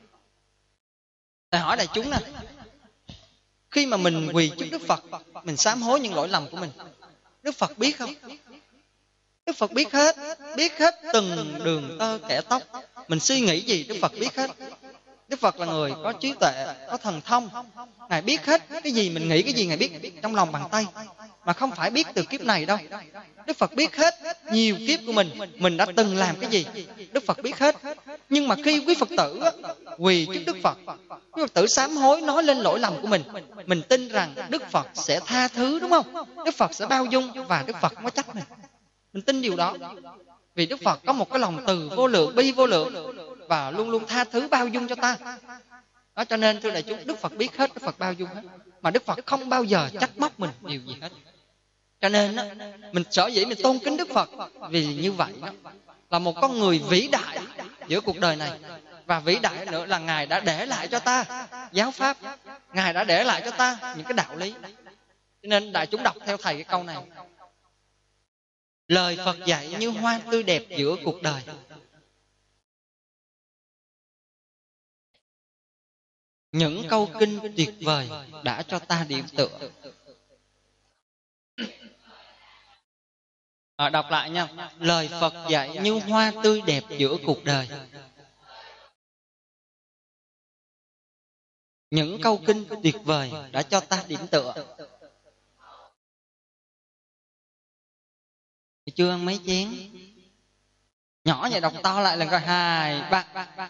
Thầy hỏi đại chúng nè, khi mà mình quỳ trước Đức Phật, mình sám hối những lỗi lầm của mình, Đức Phật biết không? Đức Phật biết hết từng đường tơ kẻ tóc. Mình suy nghĩ gì Đức Phật biết hết. Đức Phật là người có trí tuệ, có thần thông. Ngài biết hết cái gì mình nghĩ, cái gì Ngài biết trong lòng bàn tay. Mà không phải biết từ kiếp này đâu. Đức Phật biết hết nhiều kiếp của mình đã từng làm cái gì. Đức Phật biết hết. Nhưng mà khi quý Phật tử quỳ trước Đức Phật, quý Phật tử sám hối nói lên lỗi lầm của mình tin rằng Đức Phật sẽ tha thứ, đúng không? Đức Phật sẽ bao dung và Đức Phật không có trách mình. Mình tin điều đó. Vì Đức Phật có một cái lòng từ vô lượng, bi vô lượng và luôn luôn tha thứ bao dung cho ta. Đó, cho nên thưa đại chúng, Đức Phật biết hết, Đức Phật bao dung hết. Mà Đức Phật không bao giờ trách móc mình điều gì hết. Cho nên mình sở dĩ mình tôn kính Đức Phật vì như vậy đó, là một con người vĩ đại giữa cuộc đời này. Và vĩ đại nữa là Ngài đã để lại cho ta giáo pháp, Ngài đã để lại cho ta những cái đạo lý. Cho nên đại chúng đọc theo thầy cái câu này: lời Phật dạy như hoa tươi đẹp giữa cuộc đời. Những câu kinh tuyệt vời đã cho ta điểm tựa. Đọc lại nha. Lời Phật dạy như hoa tươi đẹp giữa cuộc đời. Những câu kinh tuyệt vời đã cho ta điểm tựa. Chưa ăn mấy chén. Nhỏ vậy đọc to lại lần coi. 2, 3.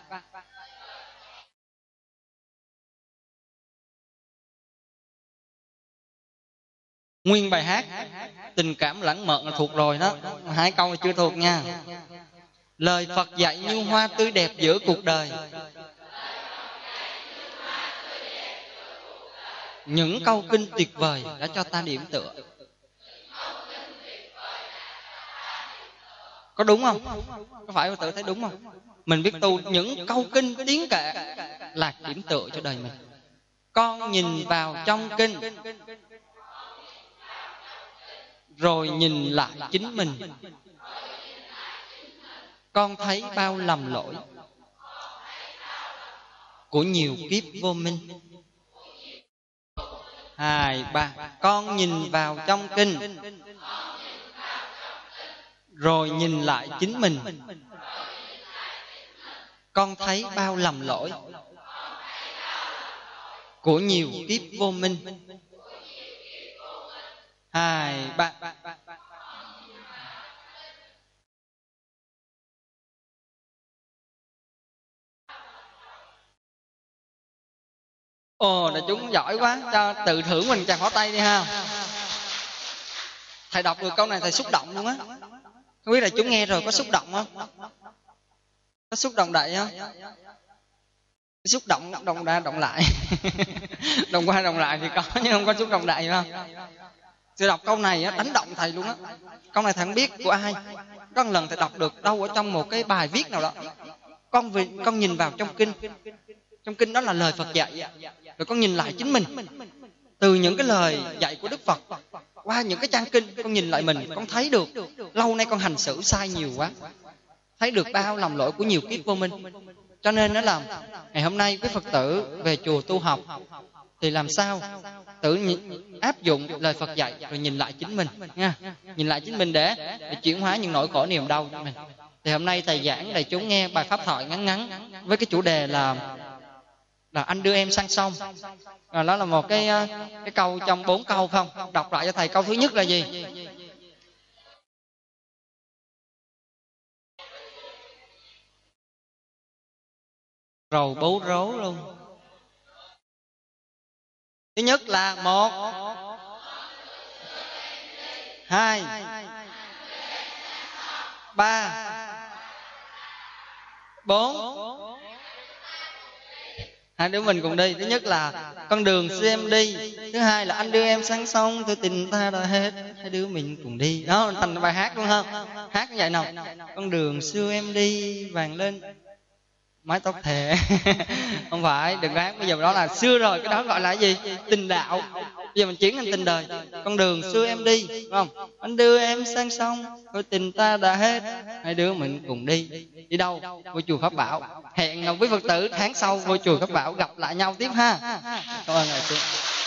Nguyên bài hát tình cảm lãng mạn là thuộc rồi đó. 2 câu chưa thuộc nha. Lời Phật dạy như hoa tươi đẹp giữa cuộc đời. những câu kinh tuyệt vời đã cho ta điểm tựa. Có đúng không? Có phải tự thấy đúng không? Mình biết tu những câu kinh tiếng kệ là điểm tựa cho đời mình. Con nhìn vào trong kinh, rồi nhìn lại chính mình, con thấy bao lầm lỗi của nhiều kiếp vô minh. 2, 3. Con nhìn vào trong kinh, rồi nhìn lại chính mình, con thấy bao lầm lỗi của nhiều kiếp vô minh. 2, 3. Ồ, đại chúng giỏi quá, cho tự thưởng mình tràng pháo tay đi ha. Thầy đọc được câu này thầy xúc động luôn á. Không biết đại chúng nghe rồi có xúc động không? Có xúc động đậy không? Xúc động, động ra động lại. Động qua động lại thì có, nhưng không có xúc động đậy không? Thầy đọc câu này á, đánh động thầy luôn á. Câu này thầy không biết của ai. Có một lần thầy đọc được đâu ở trong một cái bài viết nào đó. Con nhìn vào trong kinh. Trong kinh đó là lời Phật dạy. Rồi con nhìn lại chính mình. Từ những cái lời dạy của Đức Phật, qua những cái trang kinh, con nhìn lại mình, con thấy được lâu nay con hành xử sai nhiều quá, thấy được bao lầm lỗi của nhiều kiếp vô minh. Cho nên nó là ngày hôm nay quý Phật tử về chùa tu học thì làm sao tự áp dụng lời Phật dạy, rồi nhìn lại chính mình nha, nhìn lại chính mình để chuyển hóa những nỗi khổ niềm đau của mình. Thì hôm nay thầy giảng đại chúng nghe bài pháp thoại ngắn ngắn với cái chủ đề là anh đưa em sang sông. Đó là một cái câu trong 4 câu không? Đọc lại cho thầy. Câu thứ nhất là gì? Rầu bố rố luôn. Thứ nhất là 1, 2, 3, 4. Hai đứa mình cùng đi. Thứ nhất là con đường xưa em đi. Thứ hai là anh đưa em sang sông, tôi tình ta đã hết. Hai đứa mình cùng đi. Đó thành bài hát luôn không? Hát như vậy nào. Con đường xưa em đi, vàng lên mái tóc thề. Không phải, đừng có hát bây giờ đó là xưa rồi. Cái đó gọi là gì? Tình đạo. Bây giờ mình chuyển thành tình đời. Con đường xưa em đi, đúng không? Anh đưa em sang sông, tôi tình ta đã hết. Hai đứa mình cùng đi. Đi đâu? Vô chùa Pháp Bảo. Hẹn quý Phật tử tháng sau vô chùa Pháp Bảo gặp lại nhau tiếp ha. Cảm ơn thầy.